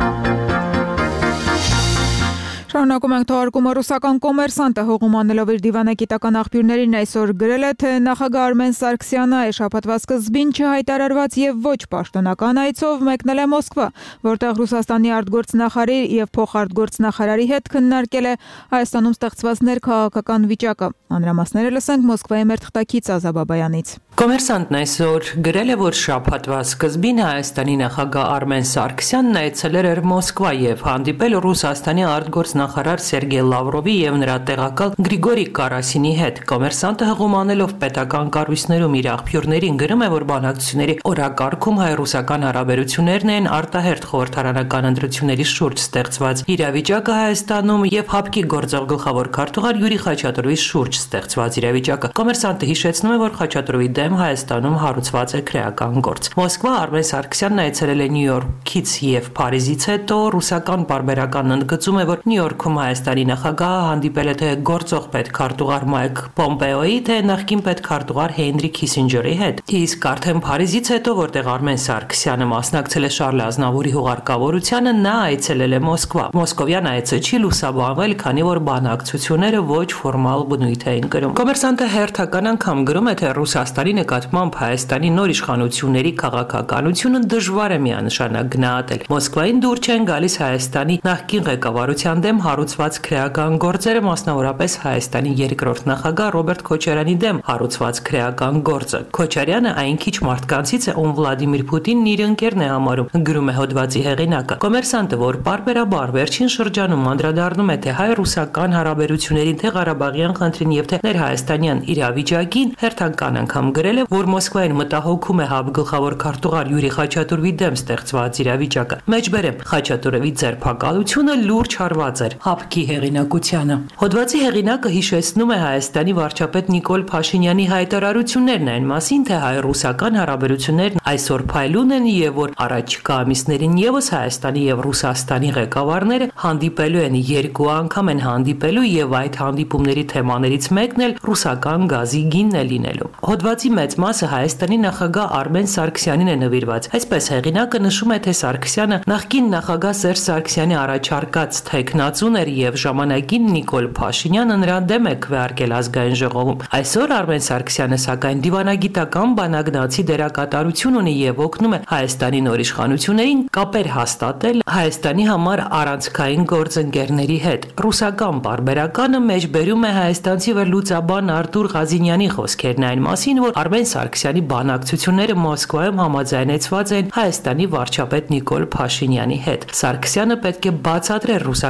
S1: Շարունակում ենք թողարկումը ռուսական կոմերսանտը հողում անելով իր դիվանագիտական աղբյուրներին այսօր գրել է, թե նախագահ Արմեն Սարգսյանը շաբաթվա սկզբին չհայտարարված եւ ոչ պաշտոնական այցով մեկնել է Մոսկվա, որտեղ Ռուսաստանի արտգործնախարարի եւ փոխարտգործնախարարի հետ քննարկել է Հայաստանում ստեղծված ներքաղաքական վիճակը։ Մանրամասները լսենք Մոսկվայի մեր թղթակից Ազաբաբայանից։
S13: Կոմերսանտն այսօր գրել է, որ շաբաթվա սկզբին Հայաստանի նախագահ Արմեն Սարգսյանն այցելել էր Մոսկվա եւ հանդիպել Ռուսաստանի արտգործնախարար Սերգեյ Լավրովի եւ նրա տեղակալ Գրիգորի Կարասինի հետ։ Կոմերսանտը հղում անելով պետական կառույցներում իր աղբյուրներին գրում է, որ բանակցությունների օրակարգում հայ-ռուսական հարաբերություններն են արտահերթ խորհրդարանական ընտրությունների շուրջ ստեղծված իրավիճակը Հայաստանում եւ ՀԱՊԿ-ի գործող գլխավոր քարտուղար Յուրի Խաչատրովի շուրջ ստեղծված իրավիճակը։ Կոմերսանտը հիշեցնում է, որ Խաչատրովի դեմ Հայաստանում հարուցված է քրեական գործ։ Մոսկվա Արմեն Սարգսյանն այցելել է Նյու Յորքից եւ Փարիզից հետո ռուսական պարբերականն ընդգծում է, որ Նյու Յորքում Հայաստանի նախագահը հանդիպել է թե գործող պետքարտուղար Մայք Պոմպեոյի, թե նախկին պետքարտուղար Հենրի Քիսինջերի հետ։ Իսկ արդեն Փարիզից հետո, որտեղ Արմեն Սարգսյանը մասնակցել է Շարլ Ազնավուրի հուղարկավորությանը, նա այցելել է Մոսկվա։ Մոսկովյան այցը չի լուսաբանվել, քանի որ բանակցությունները ոչ ֆորմալ բնույթ էին կրում։ Կոմերսանտը հերթական անգամ գրում է, թե Ռուսաստանի նկատմամբ Հայաստանի նոր իշխանությունների քաղաքականությունը դժվար է միանշանակ գնահատել։ Մոսկվային դուր չեն գալիս Հայաստանի նախկին ղեկավարության դեմ հարուցված քրեական գործերը, մասնավորապես Հայաստանի երկրորդ նախագահ Ռոբերտ Քոչարյանի դեմ հարուցված քրեական գործը։ Քոչարյանը այն քիչ մարդկանցից է, ում Վլադիմիր Պուտինն իր ընկերն է համարում, գրում է հոդվածի հեղինակը։ Կոմերսանտը, որ պարբերաբար վերջին շրջանում անդրադառնում է թե հայ-ռուսական հարաբերություններին, թե Ղարաբաղյան խնդրին եւ թե ներհայաստանյան իրավիճակին, հերթական անգամ գրել է, որ Մոսկվային մտահոգում է ՀԱՊԿ գլխավոր քարտուղար Յուրի Խաչատրովի դեմ ստեղծված իրավիճակը։ Մեջբերեմ, Խաչատրովի ձերբակալությունը լուրջ հարված էր ՀԱՊԿ-ի հեղինակությանը։ Հոդվածի հեղինակը հիշեցնում է Հայաստանի վարչապետ Նիկոլ Փաշինյանի հայտարարություններն այն մասին, թե հայ-ռուսական հարաբերություններն այսօր փայլուն են եւ որ առաջիկա ամիսներին եւս Հայաստանի եւ Ռուսաստանի ղեկավարները հանդիպելու են, երկու անգամ են հանդիպելու եւ այդ հանդիպումների թեմաներից մեկն էլ ռուսական գազի գինն է լինելու։ Հոդվածի մեծ մասը Հայաստանի նախագահ Արմեն Սարգսյանին է նվիրված։ Այսպես հեղինակը նշում է, թե Սարգսյանը նախկին նախագահ Սերժ Սարգսյանի առաջարկած թեկնածուն էր եւ ժամանակին Նիկոլ Փաշինյանը նրան դեմ է քվեարկել ազգային ժողովում։ Այսօր Արմեն Սարգսյանը սակայն դիվանագիտական բանագնացի դերակատարություն ունի եւ օգնում է Հայաստանի նոր իշխանություններին կապեր հաստատել Հայաստանի համար առանցքային գործընկերների հետ։ Ռուսական պարբերականը մեջբերում է հայաստանցի վերլուծաբան Արտուր Ղազինյանի խոսքերն այն մասին, որ Արմեն Սարգսյանի բանակցությունները Մոսկվայում համաձայնեցված են Հայաստանի վարչապետ Նիկոլ Փաշինյանի հետ։ Սարգսյանը պետք է բացատրեր ռուսական կողմը,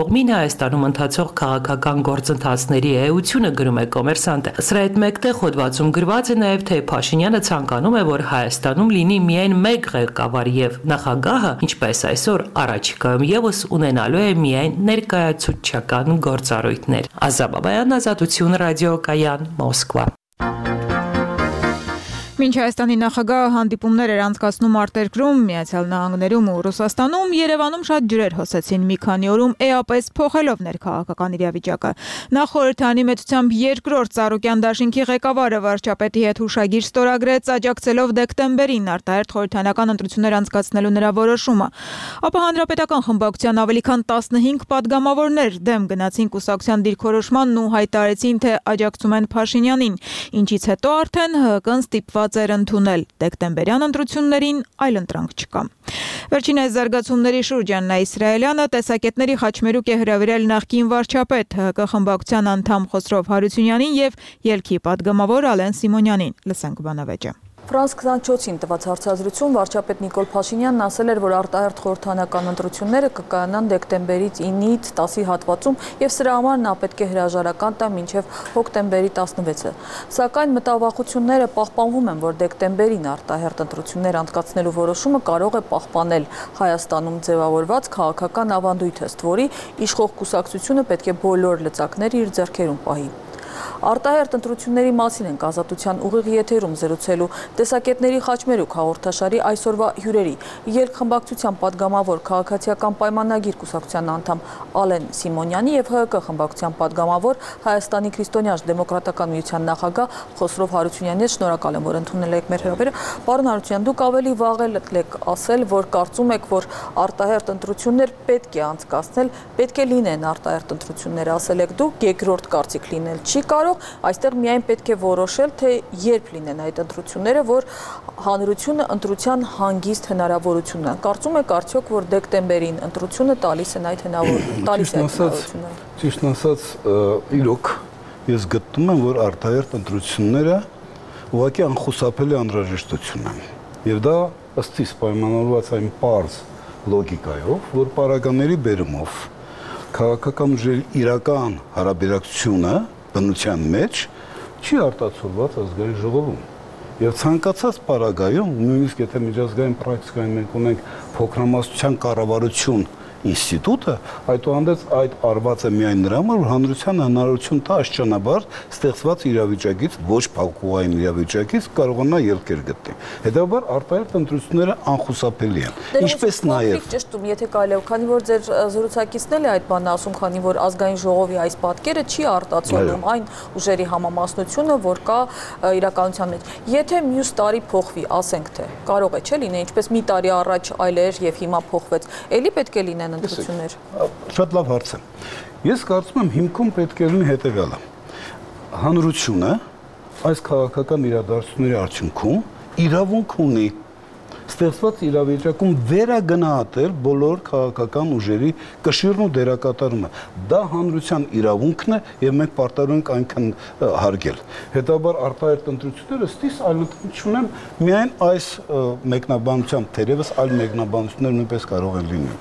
S13: կողմին Հայաստանում ընթացող քաղաքական գործընթացների էությունը, գրում է Կոմերսանտը։ Սրա հետ մեկտեղ հոդվածում գրված է նաև, թե Փաշինյանը ցանկանում է, որ Հայաստանում լինի միայն մեկ ղեկավար եւ նախագահը, ինչպես այսօր, առաջիկայում եւս ունենալու է միայն ներկայացուցչական գործառույթներ։ Ազատ Բաբայան, Ազատություն, ռադիոկայան, Մոսկվա։
S1: Մինչ Հայաստանի նախագահը հանդիպումներ էր անցկացնում արտերկրում, Միացյալ Նահանգներում ու Ռուսաստանում, Երևանում շատ ջրեր հոսեցին մի քանի օրում էապես փոխելով ներքաղաքական իրավիճակը։ Նախ խորհրդանի մեծությամբ երկրորդ Ծառուկյան դաշինքի ղեկավարը վարչապետի հետ հուշագիր ստորագրեց, աջակցելով դեկտեմբերին արտահերթ խորհրդանական ընտրություններ անցկացնելու նրա որոշումը։ Ապա հանրապետական խմբակցության ավելի քան 15 падգամավորներ դեմ գնացին կուսակցության դիրքորոշմանն ու հայտարարեցին, թե աջակցում են Փաշինյանին, ինչից հետո արդեն ՀՀԿ-ն ստիպված էր ընդունել դեկտեմբերյան ընտրություններին այլ ընտրանք չկա։ Վերջին այս զարգացումների շուրջ Աննա Իսրայելյանը տեսակետների խաչմերուկ է հրավիրել նախկին վարչապետ ՀՀԿ խմբակցության անդամ Խոսրով Հարությունյանին եւ ելքի падգամավոր Ալեն Սիմոնյանին։ Լսենք բանավեճը։
S14: Ֆրանս 24-ին տված հարցազրույցում վարչապետ Նիկոլ Փաշինյանն ասել էր, որ արտահերթ խորհրդանական ընտրությունները կկայանան դեկտեմբերից 9-ից 10-ի հատվածում եւ սրա համար նա պետք է հրաժարական տա մինչեւ հոկտեմբերի 16-ը։ Սակայն մտավախությունները պահպանվում են, որ դեկտեմբերին արտահերթ ընտրություններ անցկացնելու որոշումը կարող է պահպանել Հայաստանում ձևավորված քաղաքական ավանդույթ ըստ որի իշխող կուսակցությունը պետք է բոլոր լծակները իր ձեռքերում պահի։ Արտահերթ ընտրությունների մասին ենք Ազատության ուղիղ եթերում զրուցելու տեսակետների խաչմերուկ հաղորդաշարի այսօրվա հյուրերի ելք խմբակցության падգամավոր քաղաքացիական պայմանագիր կուսակցության անդամ Ալեն Սիմոնյանի եւ ՀՀԿ խմբակցության падգամավոր Հայաստանի քրիստոնյա դեմոկրատական միության նախագահ Խոսրով Հարությունյանի հետ շնորհակալ եմ, որ ընդունել եք մեր հրավերը։ Պարոն Հարությունյան, դուք ավելի վաղ եք ասել, որ կարծում եք, որ արտահերթ ընտրություններ պետք է անցկացնել, պետք է լինեն արտահերթ ընտրություններ, ասել եք դուք, երկրորդ կարծիք լինել չի կարող, այստեղ միայն պետք է որոշել, թե երբ լինեն այդ ընտրությունները, որ հանրությունը ընտրության հանգիստ հնարավորություն ունենա։ Կարծում եք արդյոք, որ դեկտեմբերին ընտրությունը տալիս են այդ հնարավորությունը։
S3: Ճիշտ ասած, իրոք ես գտնում եմ, որ արտահերթ ընտրությունները ուղղակի անխուսափելի անհրաժեշտություն են։ Եվ դա ըստ իս պայմանավորված այն պարզ լոգիկայով, որ պարագաների բերումով քաղաքական ուժերի իրական հարաբերակցությունը բնության մեջ չի արտացոլված ազգային ժողովում։ Եվ ցանկացած պարագայում, նույնիսկ եթե միջազգային պրակտիկայում մենք ունենք փոքրամասնության կառավարություն ինստիտուտը, այդուհանդերձ այդ արված է միայն նրա համար, որ հանրությանը հնարավորություն տա աշճանաբար ստեղծված իրավիճակից, ոչ փակուղային իրավիճակից կարողանա ելքեր գտնել։ Հետևաբար արտահերթ ընտրությունները անխուսափելի են։ Ինչպես նաև
S14: ճշտում, եթե կարելի է, քանի որ ձեր զրուցակիցն էլ է այդ բանը ասում, քանի որ ազգային ժողովի այս պատկերը չի արտացոլում այն ուժերի համամասնությունը, որ կա իրականության մեջ։ Եթե մյուս տարի փոխվի, ասենք թե կարող է չէ լինել, ինչպես մի տարի առաջ այլ էր եւ հիմա փոխվեց, էլի պետք է լինեն ընտրություններ։
S3: Շատ լավ հարց է։ Ես կարծում եմ հիմքում պետք է լինի հետևյալը։ Հանրությունը այս քաղաքական իրադարձությունների արդյունքում իրավունք ունի ստեղծված իրավիճակում վերագնահատել բոլոր քաղաքական ուժերի կշիռն ու դերակատարումը։ Դա հանրության իրավունքն է եւ մենք պարտավոր ենք այնքան հարգել։ Հետաբար արտահերթ ընտրությունները ստիս այլընտրանք չունեն միայն այս մեկնաբանությամբ, թերևս այլ մեկնաբանություններ նույնպես կարող են լինել։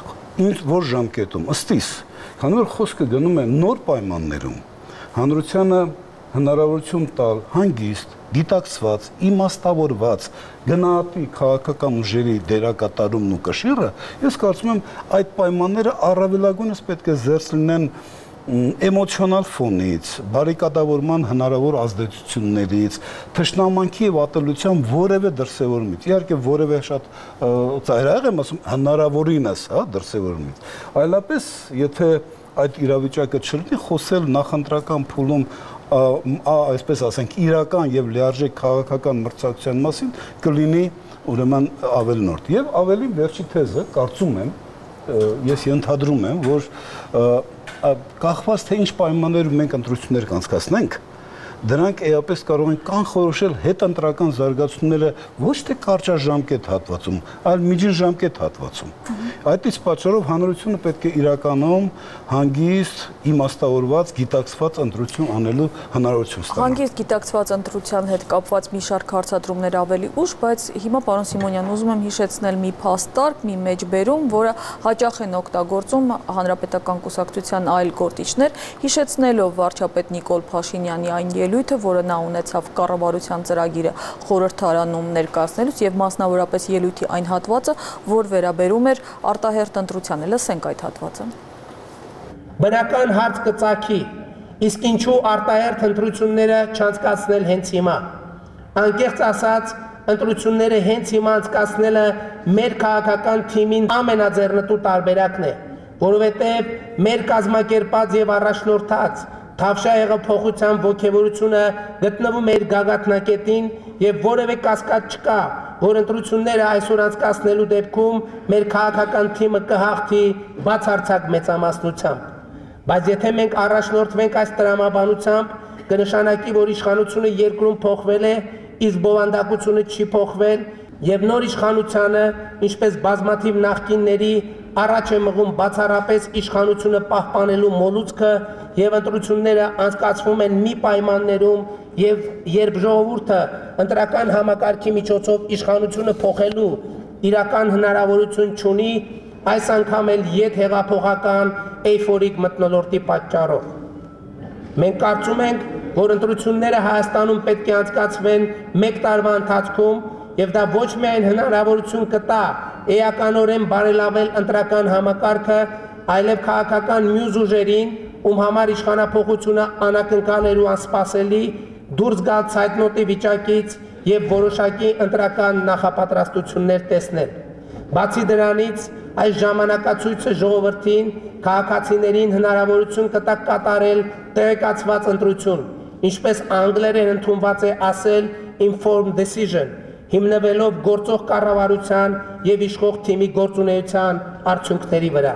S3: Որ ժամկետում ըստիս, քանի որ խոսքը գնում է նոր պայմաններում, հանրությանը հնարավորություն տալ հանգիստ, գիտակցված, իմաստավորված, գնահատի քաղաքական ուժերի դերակատարումն ու կշիռը, ես կարծում եմ այդ պայմանները առավելագույնս պետք է զերծ լինեն էմոցիոնալ ֆոնից, բարիկադավորման հնարավոր ազդեցություններից, թշնամանքի եւ ատելության որևէ դրսևորումից, իհարկե որևէ շատ ծայրահեղ եմ ասում, հնարավորինս, հա, դրսևորումից, այլապես եթե այդ իրավիճակը չլինի, խոսել նախընտրական փուլում այսպես ասենք իրական եւ լիարժեք քաղաքական մրցակցության մասին կլինի ուրեմն ավելնորդ եւ ավելի վերջի թեզը կարծում եմ ես ենթադրում եմ որ կախված թե ինչ պայմաններում մենք ընտրություններ կանցկացնենք դրանք էապես կարող են կանխորոշել հետընտրական զարգացումները ոչ թե կարճաժամկետ հատվածում, այլ միջինժամկետ հատվածում։ Այդից պատճառով հանրությունը պետք է իրականում հանգիստ, իմաստավորված, գիտակցված ընտրություն անելու հնարավորություն ստանա։
S14: Հանգիստ գիտակցված ընտրության հետ կապված մի շարք հարցադրումներ ավելի ուշ, բայց հիմա պարոն Սիմոնյան ուզում եմ հիշեցնել մի փաստարկ, մի մեջբերում, որը հաճախ են օգտագործում հանրապետական կուսակցության այլ գործիչներ, հիշեցնելով վարչապետ Նիկոլ Փաշինյանի այն ելույթը, որը նա ունեցավ կառավարության ծրագիրը խորհրդարանում ներկայացնելուց եւ մասնավորապես ելույթի այն հատվածը, որ վերաբերում էր արտահերթ ընտրությանը։ Լսենք այդ հատվածը։
S15: Բնական հարց կծագի, իսկ ինչու արտահերթ ընտրությունները չանցկացնել հենց հիմա։ Անկեղծ ասած, ընտրությունները հենց հիմա անցկացնելը մեր քաղաքական թիմին ամենաձեռնտու տարբերակն է, որովհետև մեր կազմակերպած եւ առաջնորդած Թավշյա հեղափոխության ոգևորությունը գտնվում է իր գագաթնակետին եւ որևէ կասկած չկա, որ ընտրությունները այսօր անցկացնելու դեպքում մեր քաղաքական թիմը կհաղթի բացարձակ մեծամասնությամբ։ Բայց եթե մենք առաջնորդվենք այս տրամաբանությամբ, կնշանակի, որ իշխանությունը երկրում փոխվել է, իսկ բովանդակությունը չի փոխվել եւ նոր իշխանությանը, ինչպես բազմաթիվ նախկինների, առաջ է մղում բացառապես իշխանությունը պահպանելու մոլուցքը եւ ընտրությունները անցկացվում են մի պայմաններում եւ երբ ժողովուրդը ընտրական համակարգի միջոցով իշխանությունը փոխելու իրական հնարավորություն չունի, այս անգամ էլ յետ հեղափոխական էյֆորիկ մթնոլորտի պատճառով։ Մենք կարծում ենք, որ ընտրությունները Հայաստանում պետք է անցկացվեն մեկ տարվա ընթացքում եւ դա ոչ միայն հնարավորություն կտա էականորեն բարելավել ընտրական համակարգը, այլև քաղաքական մյուս ուժերին, ում համար իշխանափոխությունը անակնկալ ու անսպասելի, դուրս գալ ցայտնոտի վիճակից եւ որոշակի ընտրական նախապատրաստություններ տեսնել։ Բացի դրանից, այս ժամանակացույցը ժողովրդին, քաղաքացիներին հնարավորություն կտա կատարել տեղեկացված ընտրություն, ինչպես անգլերեն ընդունված է ասել informed decision, հիմնվելով գործող կառավարության եւ իշխող թիմի գործունեության արդյունքների վրա։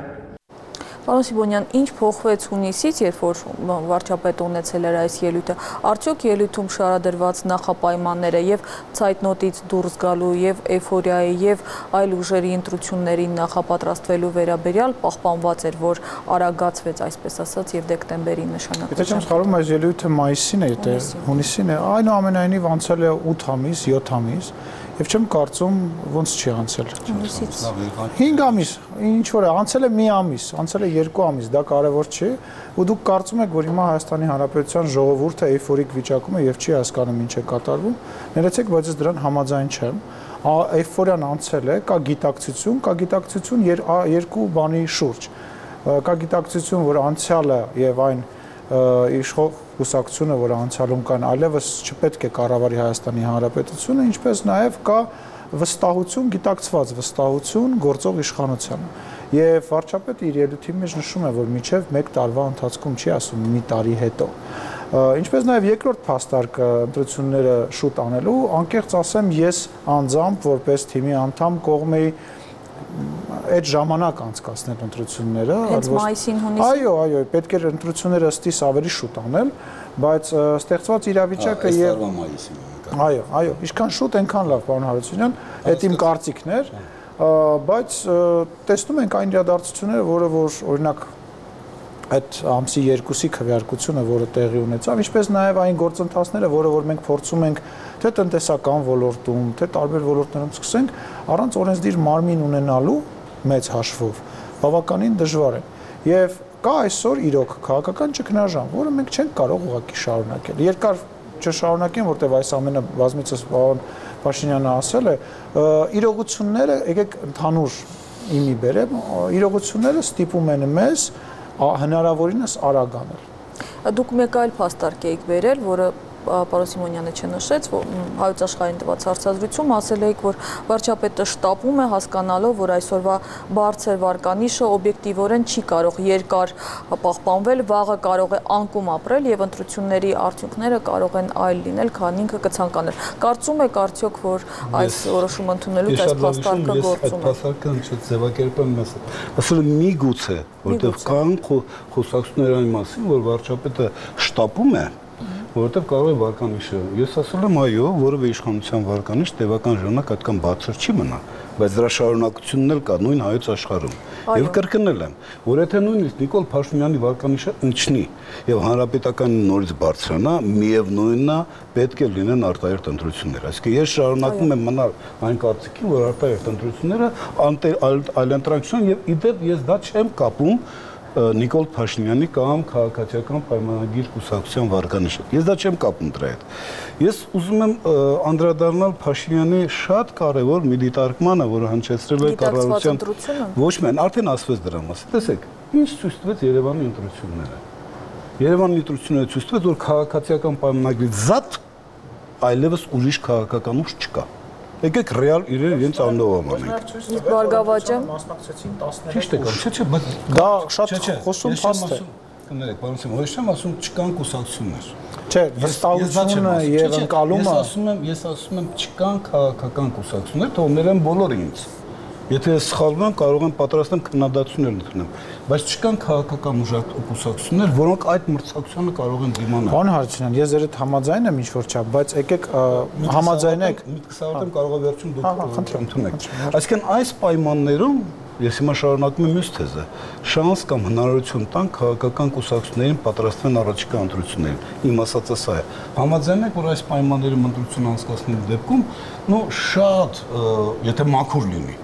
S14: Պարոն Սիմոնյան, ինչ փոխվեց հունիսից, երբ որ վարչապետը ունեցել էր այս ելույթը, արդյոք ելույթում շարադրված նախապայմանները եւ ցայտնոտից դուրս գալու եւ էյֆորիայի եւ այլ ուժերի ընտրություններին նախապատրաստվելու վերաբերյալ պահպանված էր, որ արագացվեց, այսպես ասած, եւ դեկտեմբերին նշանակվեց։
S9: Եթե չեմ սխալվում, այս ելույթը մայիսին է, հունիսին է, այնուամենայնիվ անցել է 8 ամիս, 7 ամիս։ Եվ չեմ կարծում ոնց չի անցել։ 5 ամիս, ինչ որ է, անցել է մի ամիս, անցել է 2 ամիս, դա կարևոր չի, ու դուք կարծում եք, որ հիմա Հայաստանի Հանրապետության ժողովուրդը էյֆորիկ վիճակում է եւ չի հասկանում ինչ է կատարվում։ Ներեցեք, բայց ես դրան համաձայն չեմ։ Էյֆորիան անցել է, կա գիտակցություն երկու բանի շուրջ։ Կա գիտակցություն, որ անցյալը եւ այն իշխող կուսակցությունը, որ անցյալում կան, այլևս չպետք է կառավարի Հայաստանի Հանրապետությունը, ինչպես նաև կա վստահություն, գիտակցված վստահություն գործող իշխանությանը։ Եվ վարչապետը իր ելույթի մեջ նշում է, որ մինչև 1 տարվա ընթացքում չի ասում մի տարի հետո։ Ինչպես նաև երկրորդ փաստարկը ընտրությունները շուտ անելու, անկեղծ ասեմ, ես անձամբ որպես թիմի անդամ կողմ էի այդ ժամանակ անցկացնել ընտրությունները,
S14: հենց մայիսին, հունիսին։
S9: Այո, պետք էր ընտրությունները ըստիս ավելի շուտ անել, բայց ստեղծված իրավիճակը եւ Այո, ինչքան շուտ, այնքան լավ, պարոն Հարությունյան, այդ իմ կարծիքն էր, բայց տեսնում ենք այն իրադարձությունները, որը որ օրինակ այդ ամսի 2-ի քվեարկությունը, որը տեղի ունեցավ, ինչպես նաև այն գործընթացները, որը որ մենք փորձում ենք թե տնտեսական ոլորտում, թե տարբեր ոլորտներում սկսենք, առանց օրենսդիր մարմին ունենալու մեծ հաշվով, բավականին դժվար են։ Եվ կա այսօր իրոք քաղաքական ճգնաժամ, որը մենք չենք կարող ուղղակի շարունակել։ Երկար չշարունակեմ, որտեղ այս ամենը բազմիցս պարոն Փաշինյանը ասել է, իրողությունները, եկեք ընդհանուր իմի բերեմ, իրողությունները ստիպում են մեզ հնարավորինս արագ անել։
S14: Դուք մեկ այլ փաստարկ եք բերել, որը պարոն Սիմոնյանը չնշեց, Հայոց աշխարհին տված հարցազրույցում ասել եք, որ վարչապետը շտապում է հասկանալով, որ այսօրվա բարձր վարկանիշը օբյեկտիվորեն չի կարող երկար պահպանվել, վաղը կարող է անկում ապրել եւ ընտրությունների արդյունքները կարող են այլ լինել, քան ինքը կցանկանար։ Կարծում եք արդյոք, որ այս որոշումը ընդունելուց այս փաստարկը գործում է։
S3: Այդ փաստարկը ինչ ձևակերպեմ ասել միգուցե, որտեղ կան խոսակցություններ այն մասին, որ վարչապետը շտապում է որովհետև կարող է վարկանիշը։ Ես ասել եմ, այո, որևէ իշխանության վարկանիշ տևական ժամանակ այդքան բարձր չի մնա, բայց դրա շարունակությունն էլ կա նույն հայոց աշխարհում։ Եվ կրկնել եմ, որ եթե նույնիսկ Նիկոլ Փաշինյանի վարկանիշը ընկնի եւ հանրապետականը նորից բարձրանա, միևնույնն է պետք է լինեն արտահերթ ընտրություններ։ Այսինքն ես շարունակում եմ մնալ այն կարծիքին, որ արտահերթ ընտրությունները այլընտրանքություն եւ իդեպ ես դա չեմ կապում Նիկոլ Փաշինյանի կամ քաղաքացիական պայմանագիր կուսակցության վարկանիշը։ Ես դա չեմ կապում դրա հետ։ Ես ուզում եմ անդրադառնալ Փաշինյանի շատ կարևոր մի դիտարկմանը, որը հնչեցրել է կառավարության ոչ միայն արդեն ասվեց դրա մասին։ Տեսեք, ինչ ցույց տվեց Երևանի ընտրությունները։ Երևանի ընտրությունները ցույց տվեց, որ քաղաքացիական պայմանագրից զատ այլևս ուրիշ քաղաքական ուժ չկա։ Եկեք ռեալ իրենց աննով ամանենք։
S14: Իսկ Բարգավաճը
S9: մասնակցեցին 10-ը։
S3: Ճիշտ է կամ, չէ, բայց
S9: դա շատ խոսում փաստ է։
S3: Կներեք, պարոն Սիմոն, ոչ չեմ ասում չկան կուսակցություններ։
S9: Չէ, վստահությունը եւ ընկալումը։
S3: Ես ասում եմ չկան քաղաքական կուսակցություններ, թողնել են բոլորը ինձ։ Եթե սխալվում եմ, կարող եմ պատրաստեմ քննադատություններ ընդունեմ, բայց չկան քաղաքական կուսակցություններ, որոնք այդ մրցակցությանը կարող են դիմանալ։
S9: Պարոն Հարությունյան, ես ձեր հետ համաձայն եմ ինչ-որ չափ, բայց եկեք համաձայնեք։
S3: Միտքը սավատեմ կարող է վերջում դուք ընդունեք։ Այսինքն այս պայմաններում ես հիմա շարունակում եմ մյուս թեզը, շանս կամ հնարավորություն տան քաղաքական կուսակցություններին պատրաստվեն առաջիկա ընտրություններին։ Իմ ասածը սա է։ Համաձայնեք, որ այս պայմաններում ընտրություն անցկացնելու դեպքում, շատ, եթե մաքուր լինի,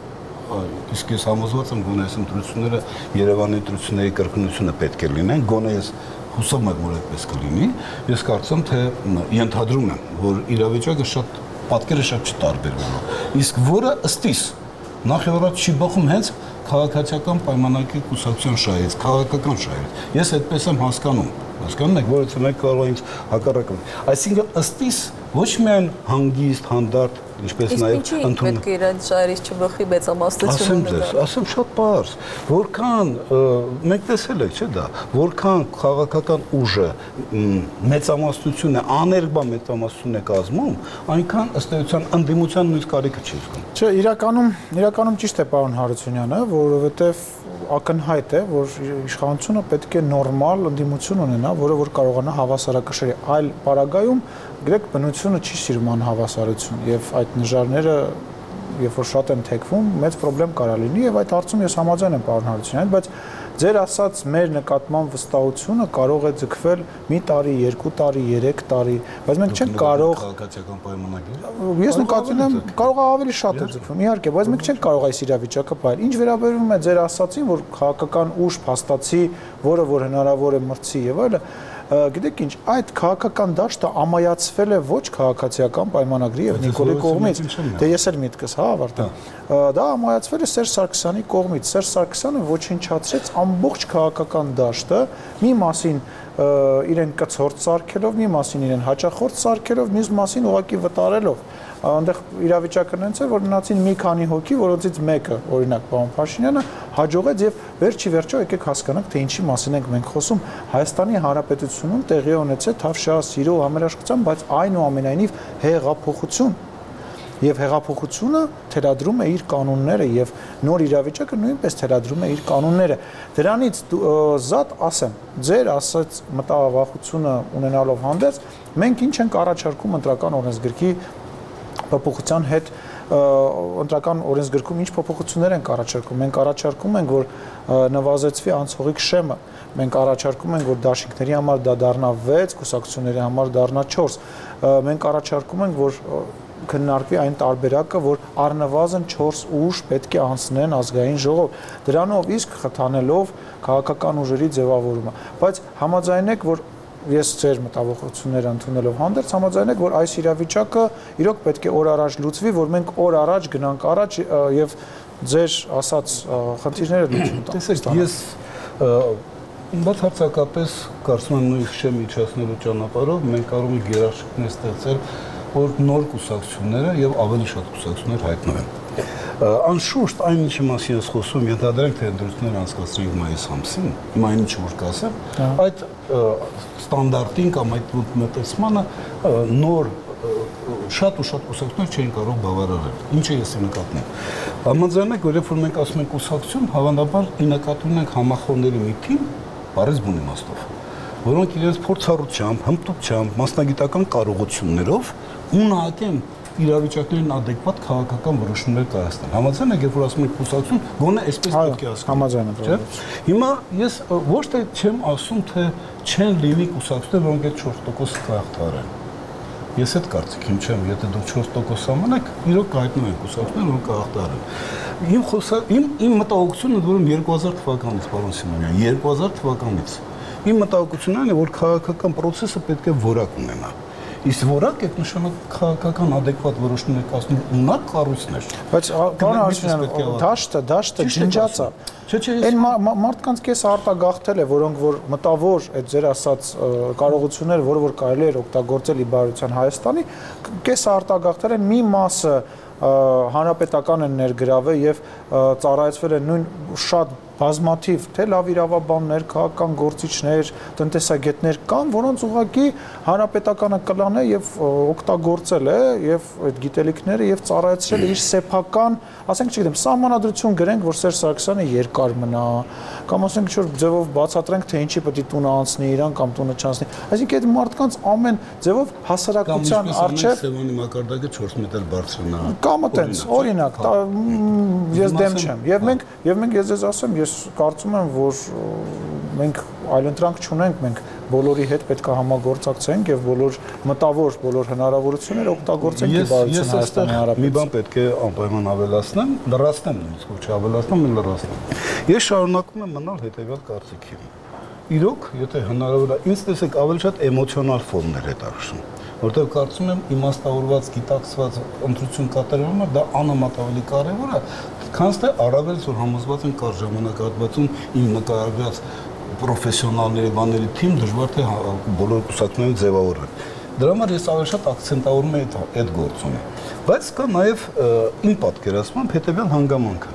S3: իսկ ես համոզված եմ, գոնե այս ընտրությունները Երևանի ընտրությունների կրկնությունը պետք է լինեն, գոնե ես հուսով եմ, որ այդպես կլինի, ես կարծում թե ենթադրում եմ, որ իրավիճակը շատ պատկերը շատ չտարբերվելու, իսկ որը ըստիս նախ եւ առաջ չի բխում հենց քաղաքացիական պայմանագրի կուսակցության շահից, քաղաքական շահից։ Ես այդպես եմ հասկանում։ Հասկանում եք, որ եթե մենք կարող ենք հակառակը։ Այսինքն ըստիս ոչ միայն հանգիստ, հանդարտ, ինչպես նաև
S14: ընդունում։ Պետք է իրենց շահերից չբխի մեծամասնությունը։
S3: Ասեմ շատ բարձ, որքան մենք տեսել ենք, չէ՞ դա, որքան քաղաքական ուժը մեծամասնություն է, աներկբա մեծամասնություն է կազմում, այնքան ըստ էության ընդդիմության նույնիսկ կարիքը չի զգում։
S9: Չէ, իրականում ճիշտ է պարոն Հարությունյանը, որովհետև ակնհայտ է, որ իշխանությունը պետք է նորմալ ընդդիմություն ունենա, որը որ կարողանա հավասարակշռի, այլ պարագայում գրեք բնությունը չի սիրում անհավասարություն եւ այդ նժարները երբ որ շատ են թեքվում, մեծ խնդրեմ կարա լինի եւ այդ հարցում ես համաձայն եմ պարոն Հարությունյան, բայց ձեր ասած մեր նկատմամբ վստահությունը կարող է ձգվել մի տարի, 2 տարի, 3 տարի, բայց մենք չենք կարող
S3: քաղաքացիական պայմանագիր։
S9: Ես նկատել եմ, կարող է ավելի շատ է ձգվում, իհարկե, բայց մենք չենք կարող այս իրավիճակը բայել։ Ինչ վերաբերում է ձեր ասածին, որ քաղաքական ուժ փաստացի, որը որ հնարավոր է մրցի եւ այլը, գիտեք ինչ, այդ քաղաքական դաշտը ամայացվել է ոչ քաղաքացիական պայմանագրի եւ Նիկոլի կողմից։ Դե ես էլ միտքս, հա, ավարտեմ։ Դա ամայացվել է Սերժ Սարգսյանի կողմից։ Սերժ Սարգսյանը ոչնչացրեց ամբողջ քաղաքական դաշտը, մի մասին իրեն կցորդ սարքելով, մի մասին իրեն հաճախորդ սարքելով, մյուս մասին ուղղակի վտարելով։ Այնտեղ իրավիճակը նենց է, որ մնացին մի քանի հոգի, որոնցից մեկը, օրինակ, պարոն Փաշինյանը, հաջողեց եւ վերջի վերջո եկեք հասկանանք, թե ինչի մասին ենք մենք խոսում։ Հայաստանի Հանրապետությունում տեղի ունեցել թավշյա սիրո համերաշխության, բայց այնուամենայնիվ հեղափոխություն։ Եվ հեղափոխությունը թելադրում է իր կանոնները եւ նոր իրավիճակը նույնպես թելադրում է իր կանոնները։ Դրանից զատ ասեմ, ձեր ասած մտավախությունը ունենալով հանդերձ, մենք ինչ ենք առաջարկում ընտրական օրենսգրքի փոփոխության հետ ընտրական օրենսգրքում ինչ փոփոխություններ ենք առաջարկում։ Մենք առաջարկում ենք, որ նվազեցվի անցողիկ շեմը։ Մենք առաջարկում ենք, որ դաշինքների համար դա դառնա 6, կուսակցությունների համար դառնա 4։ Մենք առաջարկում ենք, որ քննարկվի այն տարբերակը, որ առնվազն 4 ուժ պետք է անցնեն ազգային ժողով։ Դրանով իսկ խթանելով քաղաքական ուժերի ձևավորումը։ Բայց համաձայնեք, որ ես ձեր մտավախությունները ընդունելով հանդերձ համաձայնեք, որ այս իրավիճակը իրոք պետք է օր առաջ լուծվի, որ մենք օր առաջ գնանք առաջ եւ ձեր ասած խնդիրները լուծում տանք։
S3: Տեսեք, ես բացարձակապես կարծում եմ նույն շեմ իջացնելու ճանապարհով մենք կարող ենք երաշխիքներ ստեղծել, որ նոր կուսակցությունները եւ ավելի շատ կուսակցություններ հայտնվեն։ Անշուշտ այն ինչի մասին ես խոսում, ենթադրենք թե ընտրություններ անցկացրենք մայիս ամսին, հիմա այն ինչ որ կասեմ, այդ ստանդարտին կամ այդ մտածմանը նոր շատ ու շատ կուսակցություններ չեն կարող բավարարել։ Ինչը ես նկատնում։ Համաձայնեք, որ երբ որ մենք ասում ենք կուսակցություն, հավանաբար ի նկատի ունենք համախոհների մի թիմ, բարես բուն իմաստով, որոնք իրենց փորձառությամբ, հմտությամբ, մասնագիտական կարողություններով ունակ են իրավիճակներին adekvat քաղաքական որոշումներ կայացնել։ Համաձայն եք, երբ որ ասում եք կուսակցություն, գոնե այսպես պետք է ասել։
S9: Համաձայն եմ։
S3: Հիմա ես ոչ թե չեմ ասում, թե չեն լինի կուսակցություններ, որոնք այդ 4% կհաղթարեն։ Ես այդ կարծիքին չեմ, եթե դուք 4% ամանեք, իրոք հայտնում են կուսակցություններ, որոնք կհաղթարեն։ Իմ մտահոգությունը դուրս 2000 թվականից, պարոն Սիմոնյան, 2000 թվականից։ Իմ մտահոգությունն է, որ քաղաքական process-ը պետք է որակ ունենա։ Իսկ որակ այդ նշանակում քաղաքական adekvat որոշումներ կազմել ունակ կառույցներ։
S9: Բայց պարոն Հարությունյան, դաշտը ջնջած է։ Այն մարդկանց կես արտագաղթել է, որոնք որ մտավոր այդ ձեր ասած կարողությունները, որ կարելի էր օգտագործել ի բարության Հայաստանի, կես արտագաղթել են մի մասը հանրապետական են ներգրավել եւ ծառայեցվել են նույն շատ բազմաթիվ թե լավ իրավաբաններ, քաղաքական գործիչներ, տնտեսագետներ կան, որոնց ուղղակի հանրապետականը կլան է եւ օգտագործել է եւ այդ գիտելիքները եւ ծառայեցրել իր սեփական, ասենք չգիտեմ, սահմանադրություն գրենք, որ Սերժ Սարգսյանը երկար մնա, կամ ասենք ինչ-որ ձևով բացատրենք, թե ինչի պետք է տունը անցնի իրան կամ տունը չանցնի։ Այսինքն այդ մարդկանց ամեն ձևով հասարակության արժեվ
S3: Սևանի մակարդակը 4 մետր բարձրանա։
S9: Կամ այտենց, օրինակ, ես դեմ չեմ։ Եվ մենք ես ձեզ ասեմ, ես կարծում եմ, որ մենք այլընտրանք չունենք, մենք բոլորի հետ պետք է համագործակցենք եւ բոլոր մտավոր, բոլոր հնարավորությունները օգտագործենք ի բարություն Հայաստանի Հանրապետության։
S3: Մի բան պետք է անպայման ավելացնեմ, լրացնեմ նույնիսկ, ոչ ավելացնեմ, այլ լրացնեմ։ Ես շարունակում եմ մնալ հետեւյալ կարծիքին։ Իրոք, եթե հնարավոր է, ինձ տեսեք ավելի շատ էմոցիոնալ ֆոններ է դարձնում, որտեղ կարծում եմ իմաստավորված, գիտակցված ընտրություն կատարելը դա անհամեմատ ավելի կարևոր է, քան թե առավել որ համոզված են կար ժամանակահատվածում իմ նկարագրած պրոֆեսիոնալների բաների թիմ դժվար թե բոլոր կուսակցությունները ձևավորել։ Դրա համար ես ավելի շատ ակցենտավորում եմ այդ գործումը։ Բայց կա նաև իմ պատկերացմամբ հետևյալ հանգամանքը։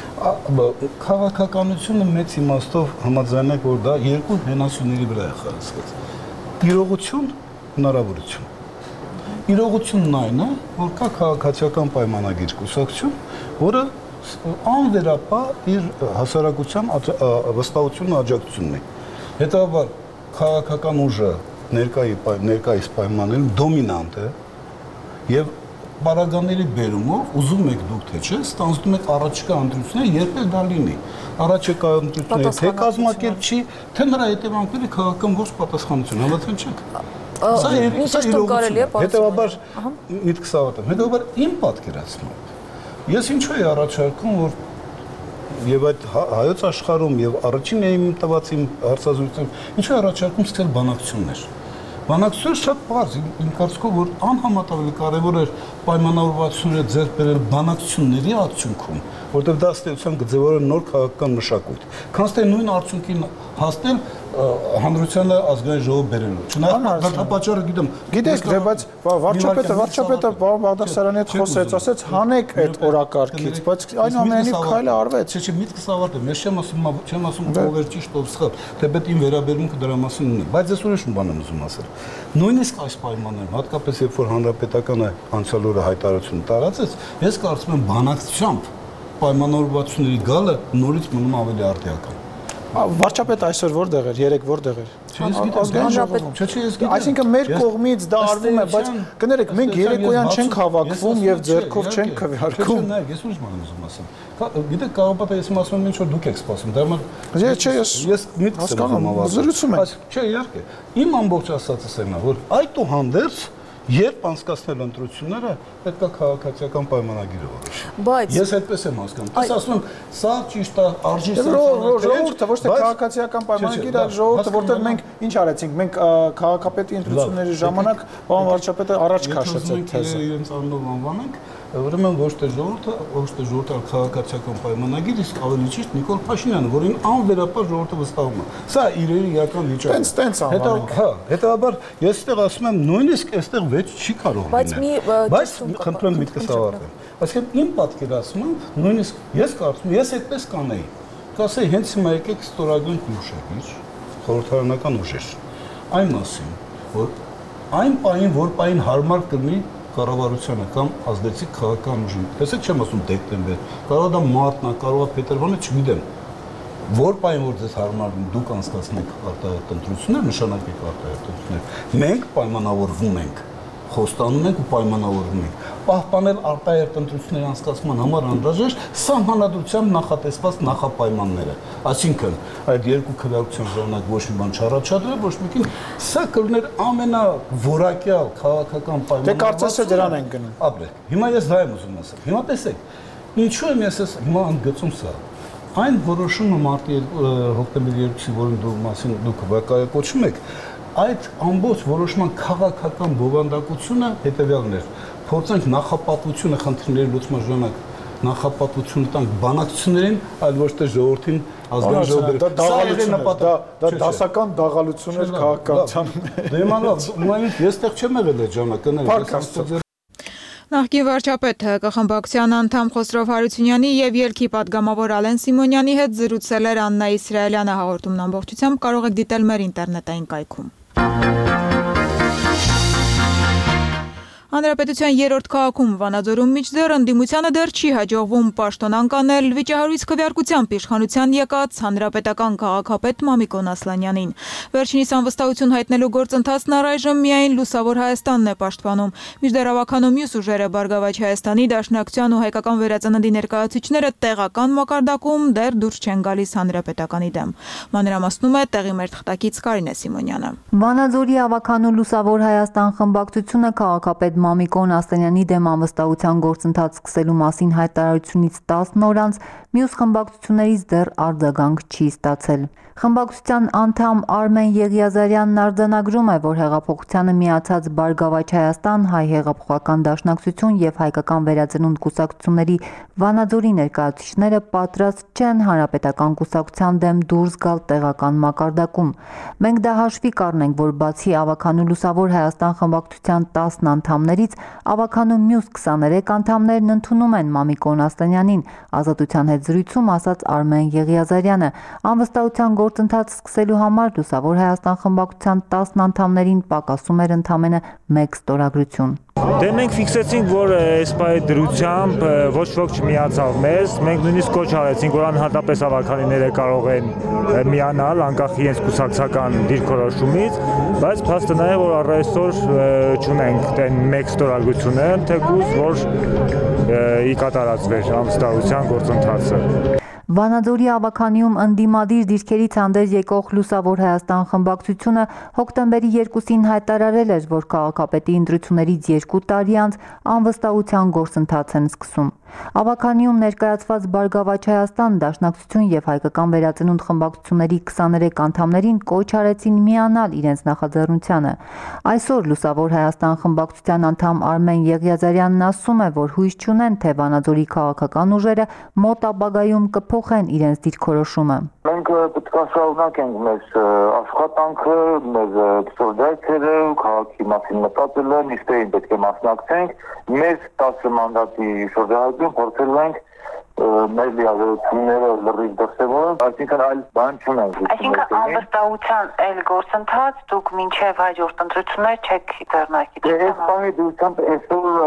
S3: Քաղաքականությունը մեծ իմաստով համաձայն է, որ դա երկու հենասյուների վրա է խարսված։ Իրողություն, հնարավորություն։ Իրողությունն այն է, որ կա քաղաքացիական պայմանագիր կուսակցություն, որը անվերապահ իր հասարակության վստահությունն աջակցությունն է։ Հետաբար քաղաքական ուժը ներկայիս պայմաններում դոմինանտ է եւ բարագաների բերումով ուզում եք դուք թե չէ, ստանձնում եք առաջիկա ընտրությունները, երբ էլ դա լինի։ Առաջիկա ընտրությունները թե կազմակերպչի, թե նրա հետևանքների քաղաքական ողջ պատասխանատվություն, համաձայն չեք։ Սա իրողություն է։ Հետևաբար միտքս ավարտեմ։ Հետևաբար իմ պատկերացմամբ ես ինչու եմ առաջարկում, որ եւ այդ հայոց աշխարհում եւ առաջին իմ տված իմ հարցազրույցում ինչու առաջարկում սկսել բանակցություններ։ Բանակցությունները շատ բարձ, իմ կարծիքով որ անհամեմատ ավելի կարևոր էր պայմանավորվածությունները ձեռք բերել բանակցությունների արդյունքում, որտեղ դա ստեղծության կձևավորել նոր քաղաքական մշակույթ։ Քան թե նույն արդյունքին հասնել հանրությանը ազգային ժողով բերելու։ Չնայած դա պատճառը գիտեմ։
S9: Գիտեք, բայց վարչապետը Բաղդասարյանի հետ խոսեց, ասեց հանեք այդ օրակարգից, բայց այնուամենայնիվ քայլը արվեց։
S3: Չէ, միտքս ավարտեմ։ Ես չեմ ասում ով էր ճիշտ, ով սխալ, թեպետ իմ վերաբերմունքը դրա մասին ունի, բայց ես ուրիշ բան եմ ուզում ասել։ Նույնիսկ այս պայմաններում, հատկապես երբ որ հանրապետականը անցյալ օրը հայտարարություն տարածեց, ես կարծում եմ բանակցությամբ պայմանավորվածությունների գալը նորից մնում ավելի արդիական։
S9: Վարչապետ այսօր որտեղ էր, երեք որտեղ էր։
S3: Ազգային ժողովում։ Չէ, ես գիտեմ։
S9: Այսինքն մեր կողմից դա արվում է, բայց կներեք, մենք երեկոյան չենք հավաքվում եւ ձեռքով չենք քվեարկում։
S3: Նայեք, ես ուրիշ բան եմ ուզում ասել։ Գիտեք, կարող է ես ասում եմ ինչ որ դուք եք սպասում։ Դա ես միտքս եմ
S9: զրուցում եմ։
S3: Չէ, իհարկե։ Իմ ամբողջ ասածս այն է, որ այդուհանդերձ երբ անցկացնել ընտրությունները պետք է քաղաքացիական պայմանագիրը որոշի։
S14: Բայց
S3: ես այդպես եմ հասկանում։ Ես ասում եմ, սա ճիշտ է, արժի
S9: ժողովուրդը ոչ թե քաղաքացիական պայմանագիր, այլ ժողովուրդը, որտեղ մենք ինչ արեցինք, մենք քաղաքապետի ընտրությունների ժամանակ պարոն վարչապետը առաջ քաշեց այդ թեզը։
S3: Իրենց անունով անվանենք, ուրեմն ոչ թե ժողովուրդը, այլ քաղաքացիական պայմանագիր, իսկ ավելի ճիշտ Նիկոլ Փաշինյանը, որին անվերապահ ժողովուրդը վստահում է։ Սա իրերի իրական վիճակն է։
S9: Տենց անվանենք։
S3: Հա, հետաբար ես այստեղ ասում եմ, նույնիսկ այստեղ վեճ չի կարող լինել։ Բայց խնդրեմ միտքս ավարտեմ։ Այսինքն իմ պատկերացմամբ նույնիսկ ես կարծում եմ, ես այդպես կանեի։ Կասեի հենց հիմա եկեք ստորագրենք մի ուշագիր, խորհրդարանական ուժեր։ Այն մասին, որ այն պահին, որ պահին հարմար կլինի կառավարությանը կամ ազդեցիկ քաղաքական ուժին։ Տեսեք, չեմ ասում դեկտեմբեր, կարող է դա մարտն է, կարող է փետրվարն է, չգիտեմ։ որ պայն որ ձեզ հարմարվում դուք անցկացնեք արտահայտ ընտրություններ, նշանակեք արտահայտ ընտրություններ։ Մենք պայմանավորվում ենք, խոստանում ենք ու պայմանավորվում ենք պահպանել արտահայտ ընտրությունների անցկացման համար անհրաժեշտ սահմանադրությամբ նախատեսված նախապայմանները։ Այսինքն, այդ երկու քվեարկության ժամանակ ոչ մի բան չառաջադրել, ոչ մեկին սա կլներ ամենավորակյալ քաղաքական պայմանները։
S9: Դե կարծես թե դրան են գնում։
S3: Ապրեք։ Հիմա ես դա եմ ուզում ասել։ Հիմա տեսեք, ինչու եմ ես հիմա ընդգծում սա։ Այն որոշումը մարտի հոկտեմբերի 2-ի, որին դու մասին դուք վկայակոչում եք, այդ ամբողջ որոշման քաղաքական բովանդակությունը հետևյալն էր։ Փորձենք նախապատվությունը խնդիրների լուծման ժամանակ նախապատվությունը տանք բանակցություններին, այլ ոչ թե ժողովրդին ազգային ժողովրդին։
S9: Դա դասական դաղալություն էր քաղաքականության։
S3: Դե իմանալ, ես այդտեղ չեմ եղել այդ ժամանակները։
S1: Նախկին վարչապետ ՀԿ խմբակցության անդամ Խոսրով Հարությունյանի եւ ելքի падգամավոր Ալեն Սիմոնյանի հետ զրուցել էր Աննա Իսրայելյանը հաղորդումն ամբողջությամբ կարող եք դիտել մեր ինտերնետային կայքում։ Հանրապետության երրորդ քաղաքում Վանաձորում միջդեռ ընդդիմությանը դեռ չի հաջողվում պաշտոն կանել վիճահարույց քվեարկությամբ իշխանության եկած հանրապետական քաղաքապետ Մամիկոն Ասլանյանին։ Վերջինիս անվստահություն հայտնելու գործընթացն առայժմ միայն Լուսավոր Հայաստանն է պաշտպանում։ Միջդեռ ավականու մյուս ուժերը Բարգավաճ Հայաստանի, Դաշնակցության ու Հայկական վերածննդի ներկայացուցիչները տեղական մակարդակում դեռ դուրս չեն գալիս հանրապետականի դեմ։ Մանրամասնում է տեղի մեր թղթակից Կարինե Սիմոնյանը։
S16: Վանաձորի ավականու Լուսավոր Հայաստան խմբակցությունը քաղաքապետ Մամիկոն Ասլանյանի դեմ անվստահության գործընթաց սկսելու մասին հայտարարությունից 10 օր անց մյուս խմբակցություններից դեռ արձագանք չի ստացել։ Խմբակցության անդամ Արմեն Եղիազարյանն արձանագրում է, որ հեղափոխությանը միացած Բարգավաճ Հայաստան, Հայ հեղափոխական դաշնակցություն եւ Հայկական վերածնունդ կուսակցությունների Վանաձորի ներկայացուցիչները պատրաստ չեն հանրապետական կուսակցության դեմ դուրս գալ տեղական մակարդակում։ Մենք դա հաշվի կառնենք, որ բացի ավականու Լուսավոր Հայաստան խմբակցության 10 անդամներից ավականու մյուս 23 անդամներն ընդունում են Մամիկոն Ասլանյանին, Ազատության հետ զրույցում ասաց Արմեն Եղիազարյանը։ Անվստահության գործընթաց սկսելու համար Լուսավոր Հայաստան խմբակցության 10 անդամներին պակասում էր ընդամենը 1 ստորագրություն։
S17: Դե մենք ֆիքսեցինք, որ այս պահի դրությամբ ոչ ոք չմիացավ մեզ, մենք նույնիսկ կոչ արեցինք, որ անհատապես ավականիները կարող են միանալ անկախ իրենց կուսակցական դիրքորոշումից, բայց փաստը նա է, որ առ այսօր չունենք այն 1 ստորագրությունը, թեկուզ որ ի կատարածվեր անվստահության գործընթացը։
S16: Վանաձորի ավականիում ընդդիմադիր դիրքերից հանդես եկող Լուսավոր Հայաստան խմբակցությունը հոկտեմբերի 2-ին հայտարարել էր, որ քաղաքապետի ընտրություններից 2 տարի անց անվստահության գործընթաց են սկսում։ Ավականիում ներկայացված Բարգավաճ Հայաստան, Դաշնակցություն եւ Հայկական վերածնունդ խմբակցությունների 23 անդամներին կոչ արեցին միանալ իրենց նախաձեռնությանը։ Այսօր Լուսավոր Հայաստան խմբակցության անդամ Արմեն Եղիազարյանն ասում է, որ հույս չունեն, թե Վանաձորի քաղաքական ուժերը մոտ ապագայում կփոխեն իրենց դիրքորոշումը։
S18: Մենք պետք է շարունակենք մեր աշխատանքը, մեր ծրագրերը, քաղաքի մասին մտածելը, նիստերին պետք է մասնակցենք։ Մեր 10 մանդատի շրջանակում փորձել ենք մեր լիազորությունները լրիվ դրսևորել, այսինքն այլ բան չունենք։
S19: Այսինքն անվստահության այլ գործընթաց դուք մինչև հաջորդ ընտրություններ չեք ձեռնարկել։
S18: Այս բանի դուրսամբ այսօր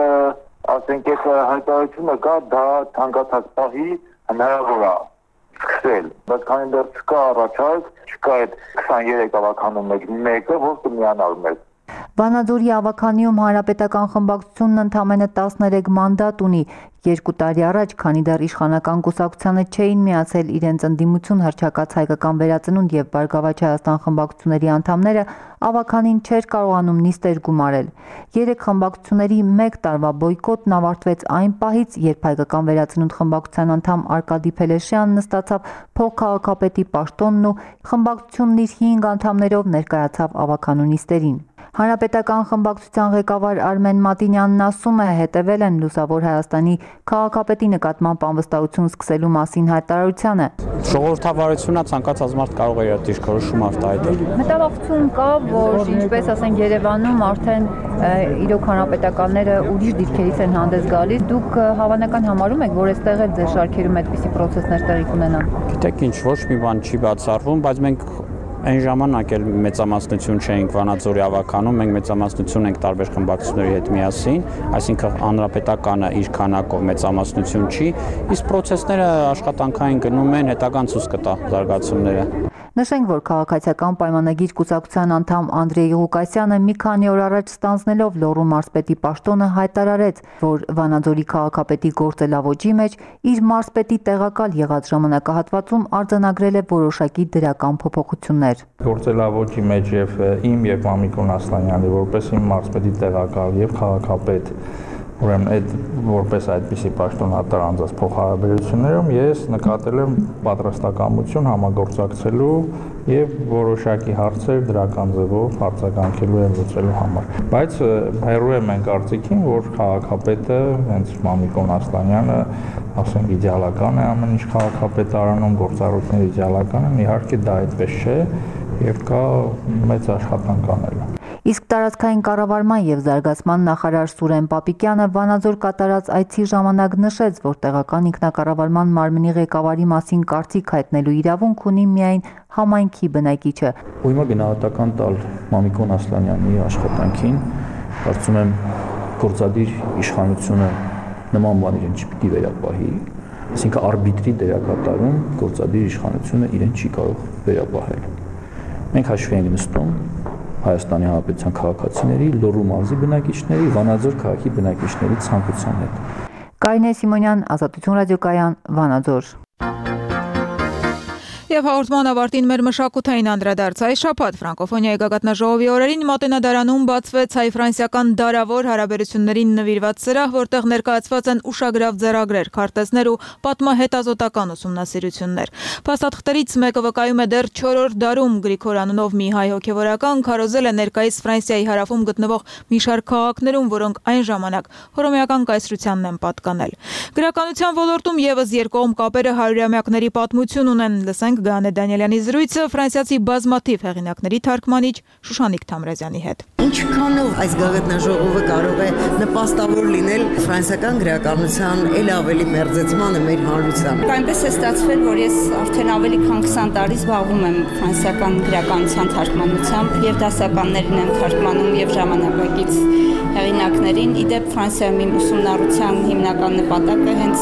S18: ասենք այս հայտարարությունը կա, դա ցանկացած պահի հնարավոր է սկսել, բայց քանի դեռ չկա առաջարկ, չկա այդ 23 ավականու մեկը, որ կմիանալ մեզ։
S16: Վանաձորի ավականիում հանրապետական խմբակցությունն ընդամենը 13 մանդատ ունի։ 2 տարի առաջ, քանի դեռ իշխանական կուսակցությանը չէին միացել իրենց ընդդիմություն հռչակած Հայկական վերածնունդ եւ Բարգավաճ Հայաստան խմբակցությունների անդամները, ավականին չէր կարողանում նիստեր գումարել։ 3 խմբակցությունների 1 տարվա բոյկոտն ավարտվեց այն պահից, երբ Հայկական վերածնունդ խմբակցության անդամ Արկադի Փելեշյանն նստացավ փոխքաղաքապետի պաշտոնն ու խմբակցությունն իր 5 անդամներով ներկայացավ ավականու նիստերին։ Հանրապետական խմբակցության ղեկավար Արմեն Մատինյանն ասում է, հետևել են Լուսավոր Հայաստանի քաղաքապետի նկատմամբ անվստահություն սկսելու մասին հայտարարությանը։
S9: Ժողովրդավարությունը ցանկացած մարդ կարող է իր դիրքորոշում արտահայտել։
S16: Մտավախություն կա, որ ինչպես ասենք Երևանում արդեն իրոք հանրապետականները ուրիշ դիրքերից են հանդես գալիս։ Դուք հավանական համարում եք, որ այստեղ էլ ձեր շարքերում այդպիսի process-ներ տեղի կունենան։
S9: Գիտեք ինչ, ոչ մի բան չի բացառվում, բայց մենք Այն ժամանակ էլ մեծամասնություն չէինք Վանաձորի ավականում, մենք մեծամասնություն ենք տարբեր խմբակցությունների հետ միասին, այսինքն հանրապետականը իր քանակով մեծամասնություն չի, իսկ process-ները աշխատանքային գնում են, հետագան ցույց կտա զարգացումները։
S16: Նշենք, որ քաղաքացիական պայմանագիր կուսակցության անդամ Անդրեյ Ղուկասյանը մի քանի օր առաջ ստանձնելով Լոռու մարզպետի պաշտոնը հայտարարեց, որ Վանաձորի քաղաքապետի գործելավոճի մեջ իր մարզպետի տեղակալ եղած ժամանակահատվածում արձանագրել է որոշակի դրական փոփոխություններ։
S20: Գործելավոճի մեջ եւ իմ եւ Մամիկոն Ասլանյանի որպես իմ մարզպետի տեղակալ եւ քաղաքապետ Ուրեմն այդ որպես այդպիսի պաշտոնատար անձանց փոխհարաբերություններում ես նկատել եմ պատրաստակամություն համագործակցելու եւ որոշակի հարցեր դրական ձևով արձագանքելու եւ լուծելու համար։ Բայց հերո եմ այն կարծիքին, որ քաղաքապետը, հենց Մամիկոն Ասլանյանը, ասենք իդեալական է ամեն ինչ քաղաքապետարանում, գործառույթները իդեալական են, իհարկե դա այդպես չէ եւ կա մեծ աշխատանք անելու։
S16: Իսկ տարածքային կառավարման եւ զարգացման նախարար Սուրեն Պապիկյանը Վանաձոր կատարած այցի ժամանակ նշեց, որ տեղական ինքնակառավարման մարմնի ղեկավարի մասին կարծիք հայտնելու իրավունք ունի միայն համայնքի բնակիչը։
S21: Ույմա գնահատական տալ Մամիկոն Ասլանյանի աշխատանքին, կարծում եմ գործադիր իշխանությունը նման բան իրեն չպիտի վերապահի, այսինքն արբիտրի դերակատարում գործադիր իշխանությունը իրեն չի կարող վերապահել։ Մենք հաշվի ենք նստում Հայաստանի Հանրապետության քաղաքացիների, Լոռու մարզի բնակիչների, Վանաձոր քաղաքի բնակիչների ցանկության հետ։
S16: Կարինե Սիմոնյան, Ազատություն ռադիոկայան, Վանաձոր։
S1: Եվ հաղորդման ավարտին մեր մշակութային անդրադարձ այս շաբաթ ֆրանկոֆոնիայի գագաթնաժողովի օրերին Մատենադարանում բացվեց հայ-ֆրանսիական դարավոր հարաբերություններին նվիրված սրահ, որտեղ ներկայացված են ուշագրավ ձեռագրեր, քարտեզներ ու պատմահետազոտական ուսումնասիրություններ։ Փաստաթղթերից մեկը վկայում է դեռ 4-րդ դարում Գրիգոր անունով մի հայ հոգևորական քարոզել է ներկայիս Ֆրանսիայի հարավում գտնվող մի շարք քաղաքներում, որոնք այն ժամանակ հռոմեական կայսրությանն են պատկանել։ Գրականության ոլորտում եւս երկկողմ կապերը հարյուրամյակների պատմություն ունեն, լսենք Գանե Դանիելյանի զրույցը ֆրանսիացի բազմաթիվ հեղինակների թարգմանիչ Շուշանիկ Թամրազյանի հետ։
S22: Ինչքանով այս գաղտնաժողովը կարող է նպաստավոր լինել ֆրանսիական գրականության ել ավելի մերձեցմանը մեր հանրության։
S10: Այնպես է ստացվել, որ ես արդեն ավելի քան 20 տարի զբաղվում եմ ֆրանսիական գրականության թարգմանությամբ եւ դասականներին եմ թարգմանում եւ ժամանակակից հեղինակներին։ Իդեպ Ֆրանսիայում իմ ուսումնառության հիմնական նպատակը հենց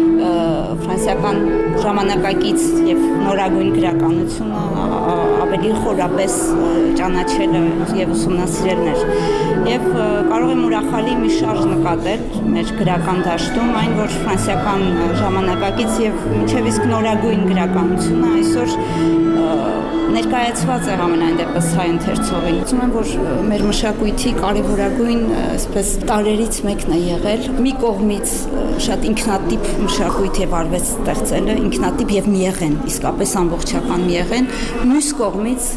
S10: ֆրանսիական ժամանակակից եւ նորագույն գրականությունը ավելի խորապես ճանաչելը եւ ուսումնասիրելն էր։ Եվ կարող եմ ուրախալի մի շարժ նկատել մեր գրական դաշտում, այն որ ֆրանսիական ժամանակակից եւ մինչեւ իսկ նորագույն գրականությունը այսօր ներկայացված է ամենայն դեպս հայ ընթերցողին։ Ուզում եմ, որ մեր մշակույթի կարևորագույն, այսպես տարերից մեկն է եղել մի կողմից շատ ինքնատիպ մշակույթ եւ արվեստ ստեղծելը, ինքնատիպ եւ միեղեն, իսկապես ամբողջական միեղեն, մյուս կողմից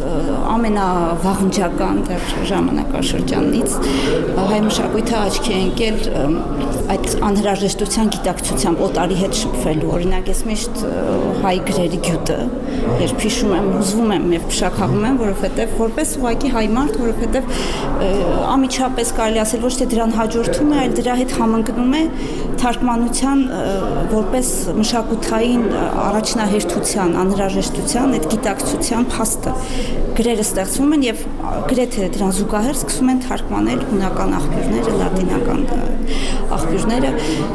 S10: ամենավաղնջական դեռ ժամանակաշրջանից հայ մշակույթը աչքի է ընկել այդ անհրաժեշտության գիտակցությամբ օտարի հետ շփվելու։ Օրինակ ես միշտ հայ գրերի գյուտը երբ հիշում եմ, հուզվում եմ եւ փշակաղում եմ, որովհետեւ որպես ուղղակի հայ մարդ, որովհետեւ ամիջապես կարելի ասել ոչ թե դրան հաջորդում է, այլ դրա հետ համընկնում է թարգմանության որպես մշակութային առաջնահերթության, անհրաժեշտության, այդ գիտակցության փաստը։ Գրերը ստեղծվում են եւ գրեթե դրան զուգահեռ սկսում են թարգմանել հունական աղբյուրները, լատինական աղբյուրները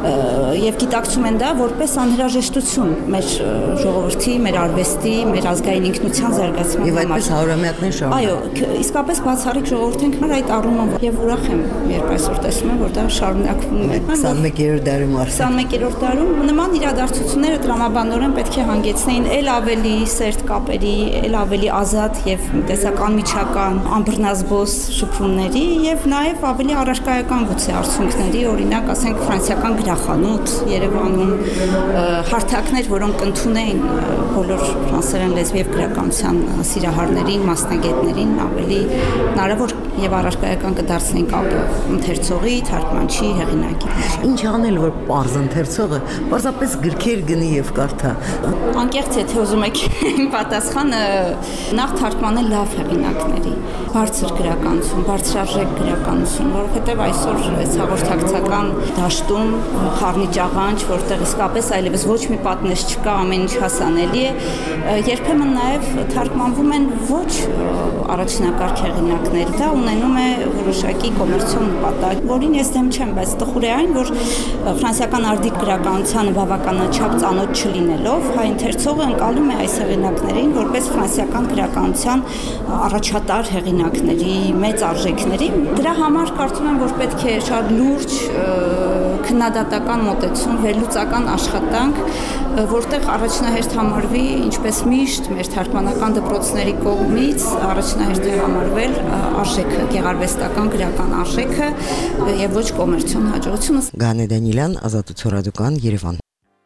S10: եւ գիտակցում են դա որպես անհրաժեշտություն մեր ժողովրդի, մեր արվեստի, մեր ազգային ինքնության զարգացման
S22: համար։ Եվ այդպես հարյուրամյակներ շարունակվում։
S10: Այո, իսկապես բացառիկ ժողովուրդ ենք մեր այդ առումով եւ ուրախ եմ, երբ այսօր տեսնում եմ, որ դա շարունակվում է։
S22: 21-րդ դարում արդեն։
S10: 21-րդ դարում նման իրադարձությունները տրամաբանորեն պետք է հանգեցնեին ել ավելի սերտ կապերի, ել ավելի ազատ եւ տեսական միջական անբռնազբոս շփումների եւ նաեւ ավելի առարկայական գուցե արդյունքների, օրինակ ասենք ֆրանսիական գրախանութ Երևանում, հարթակներ, որոնք ընդունեին բոլոր ֆրանսերեն լեզվի եւ գրականության սիրահարներին, մասնագետներին ավելի հնարավոր եւ առարկայական կդարձնեին կապը ընթերցողի, թարգմանչի, հեղինակի։
S22: Ինչ անել, որ պարզ ընթերցողը պարզապես գրքեր գնի եւ կարդա։
S10: Անկեղծ եթե ուզում եք իմ պատասխանը նախ թարգմանել լավ հեղինակների, բարձր գրականություն, բարձրարժեք գրականություն, որովհետեւ այսօր այս հաղորդակցական դաշտում խառնիճ աղանջ, որտեղ իսկապես այլևս ոչ մի պատնեշ չկա, ամեն ինչ հասանելի է, երբեմն նաեւ թարգմանվում են ոչ առաջնակարգ հեղինակներ, դա ունենում է որոշակի կոմերցիոն նպատակ, որին ես դեմ չեմ, բայց տխուր է այն, որ ֆրանսիական արդիկ գրականությանը բավականաչափ ծանոթ չլինելով, հայ ընթերցողը ընկալում է այս հեղինակներին որպես ֆրանսիական գրականության առաջատար հեղինակների, մեծ արժեքների։ Դրա համար կարծում եմ, որ պետք է շատ լուրջ քննադատական մոտեցում, վերլուծական աշխատանք, որտեղ առաջնահերթ համարվի, ինչպես միշտ մեր թարգմանական դպրոցների կողմից առաջնահերթ է համարվել արժեքը, գեղարվեստական գրական արժեքը եւ ոչ կոմերցիոն հաջողությունը։
S22: Գանե Դանիելյան, Ազատություն ռադիոկան, Երևան։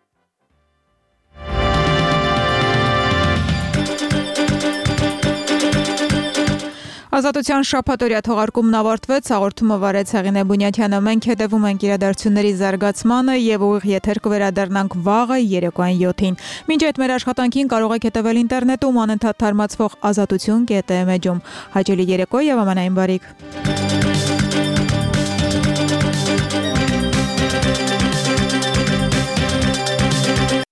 S1: Ազատության շաբաթօրյա թողարկումն ավարտվեց, հաղորդումը վարեց Հեղինե Բունյաթյանը, մենք հետևում ենք իրադարձությունների զարգացմանը եւ ուղիղ եթեր կվերադառնանք վաղը երեկոյան 7-ին։ Մինչ այդ մեր աշխատանքին կարող եք հետևել ինտերնետում անընդհատ թարմացվող azatutyon.am էջում։ Հաճելի երեկո եւ ամենայն բարիք։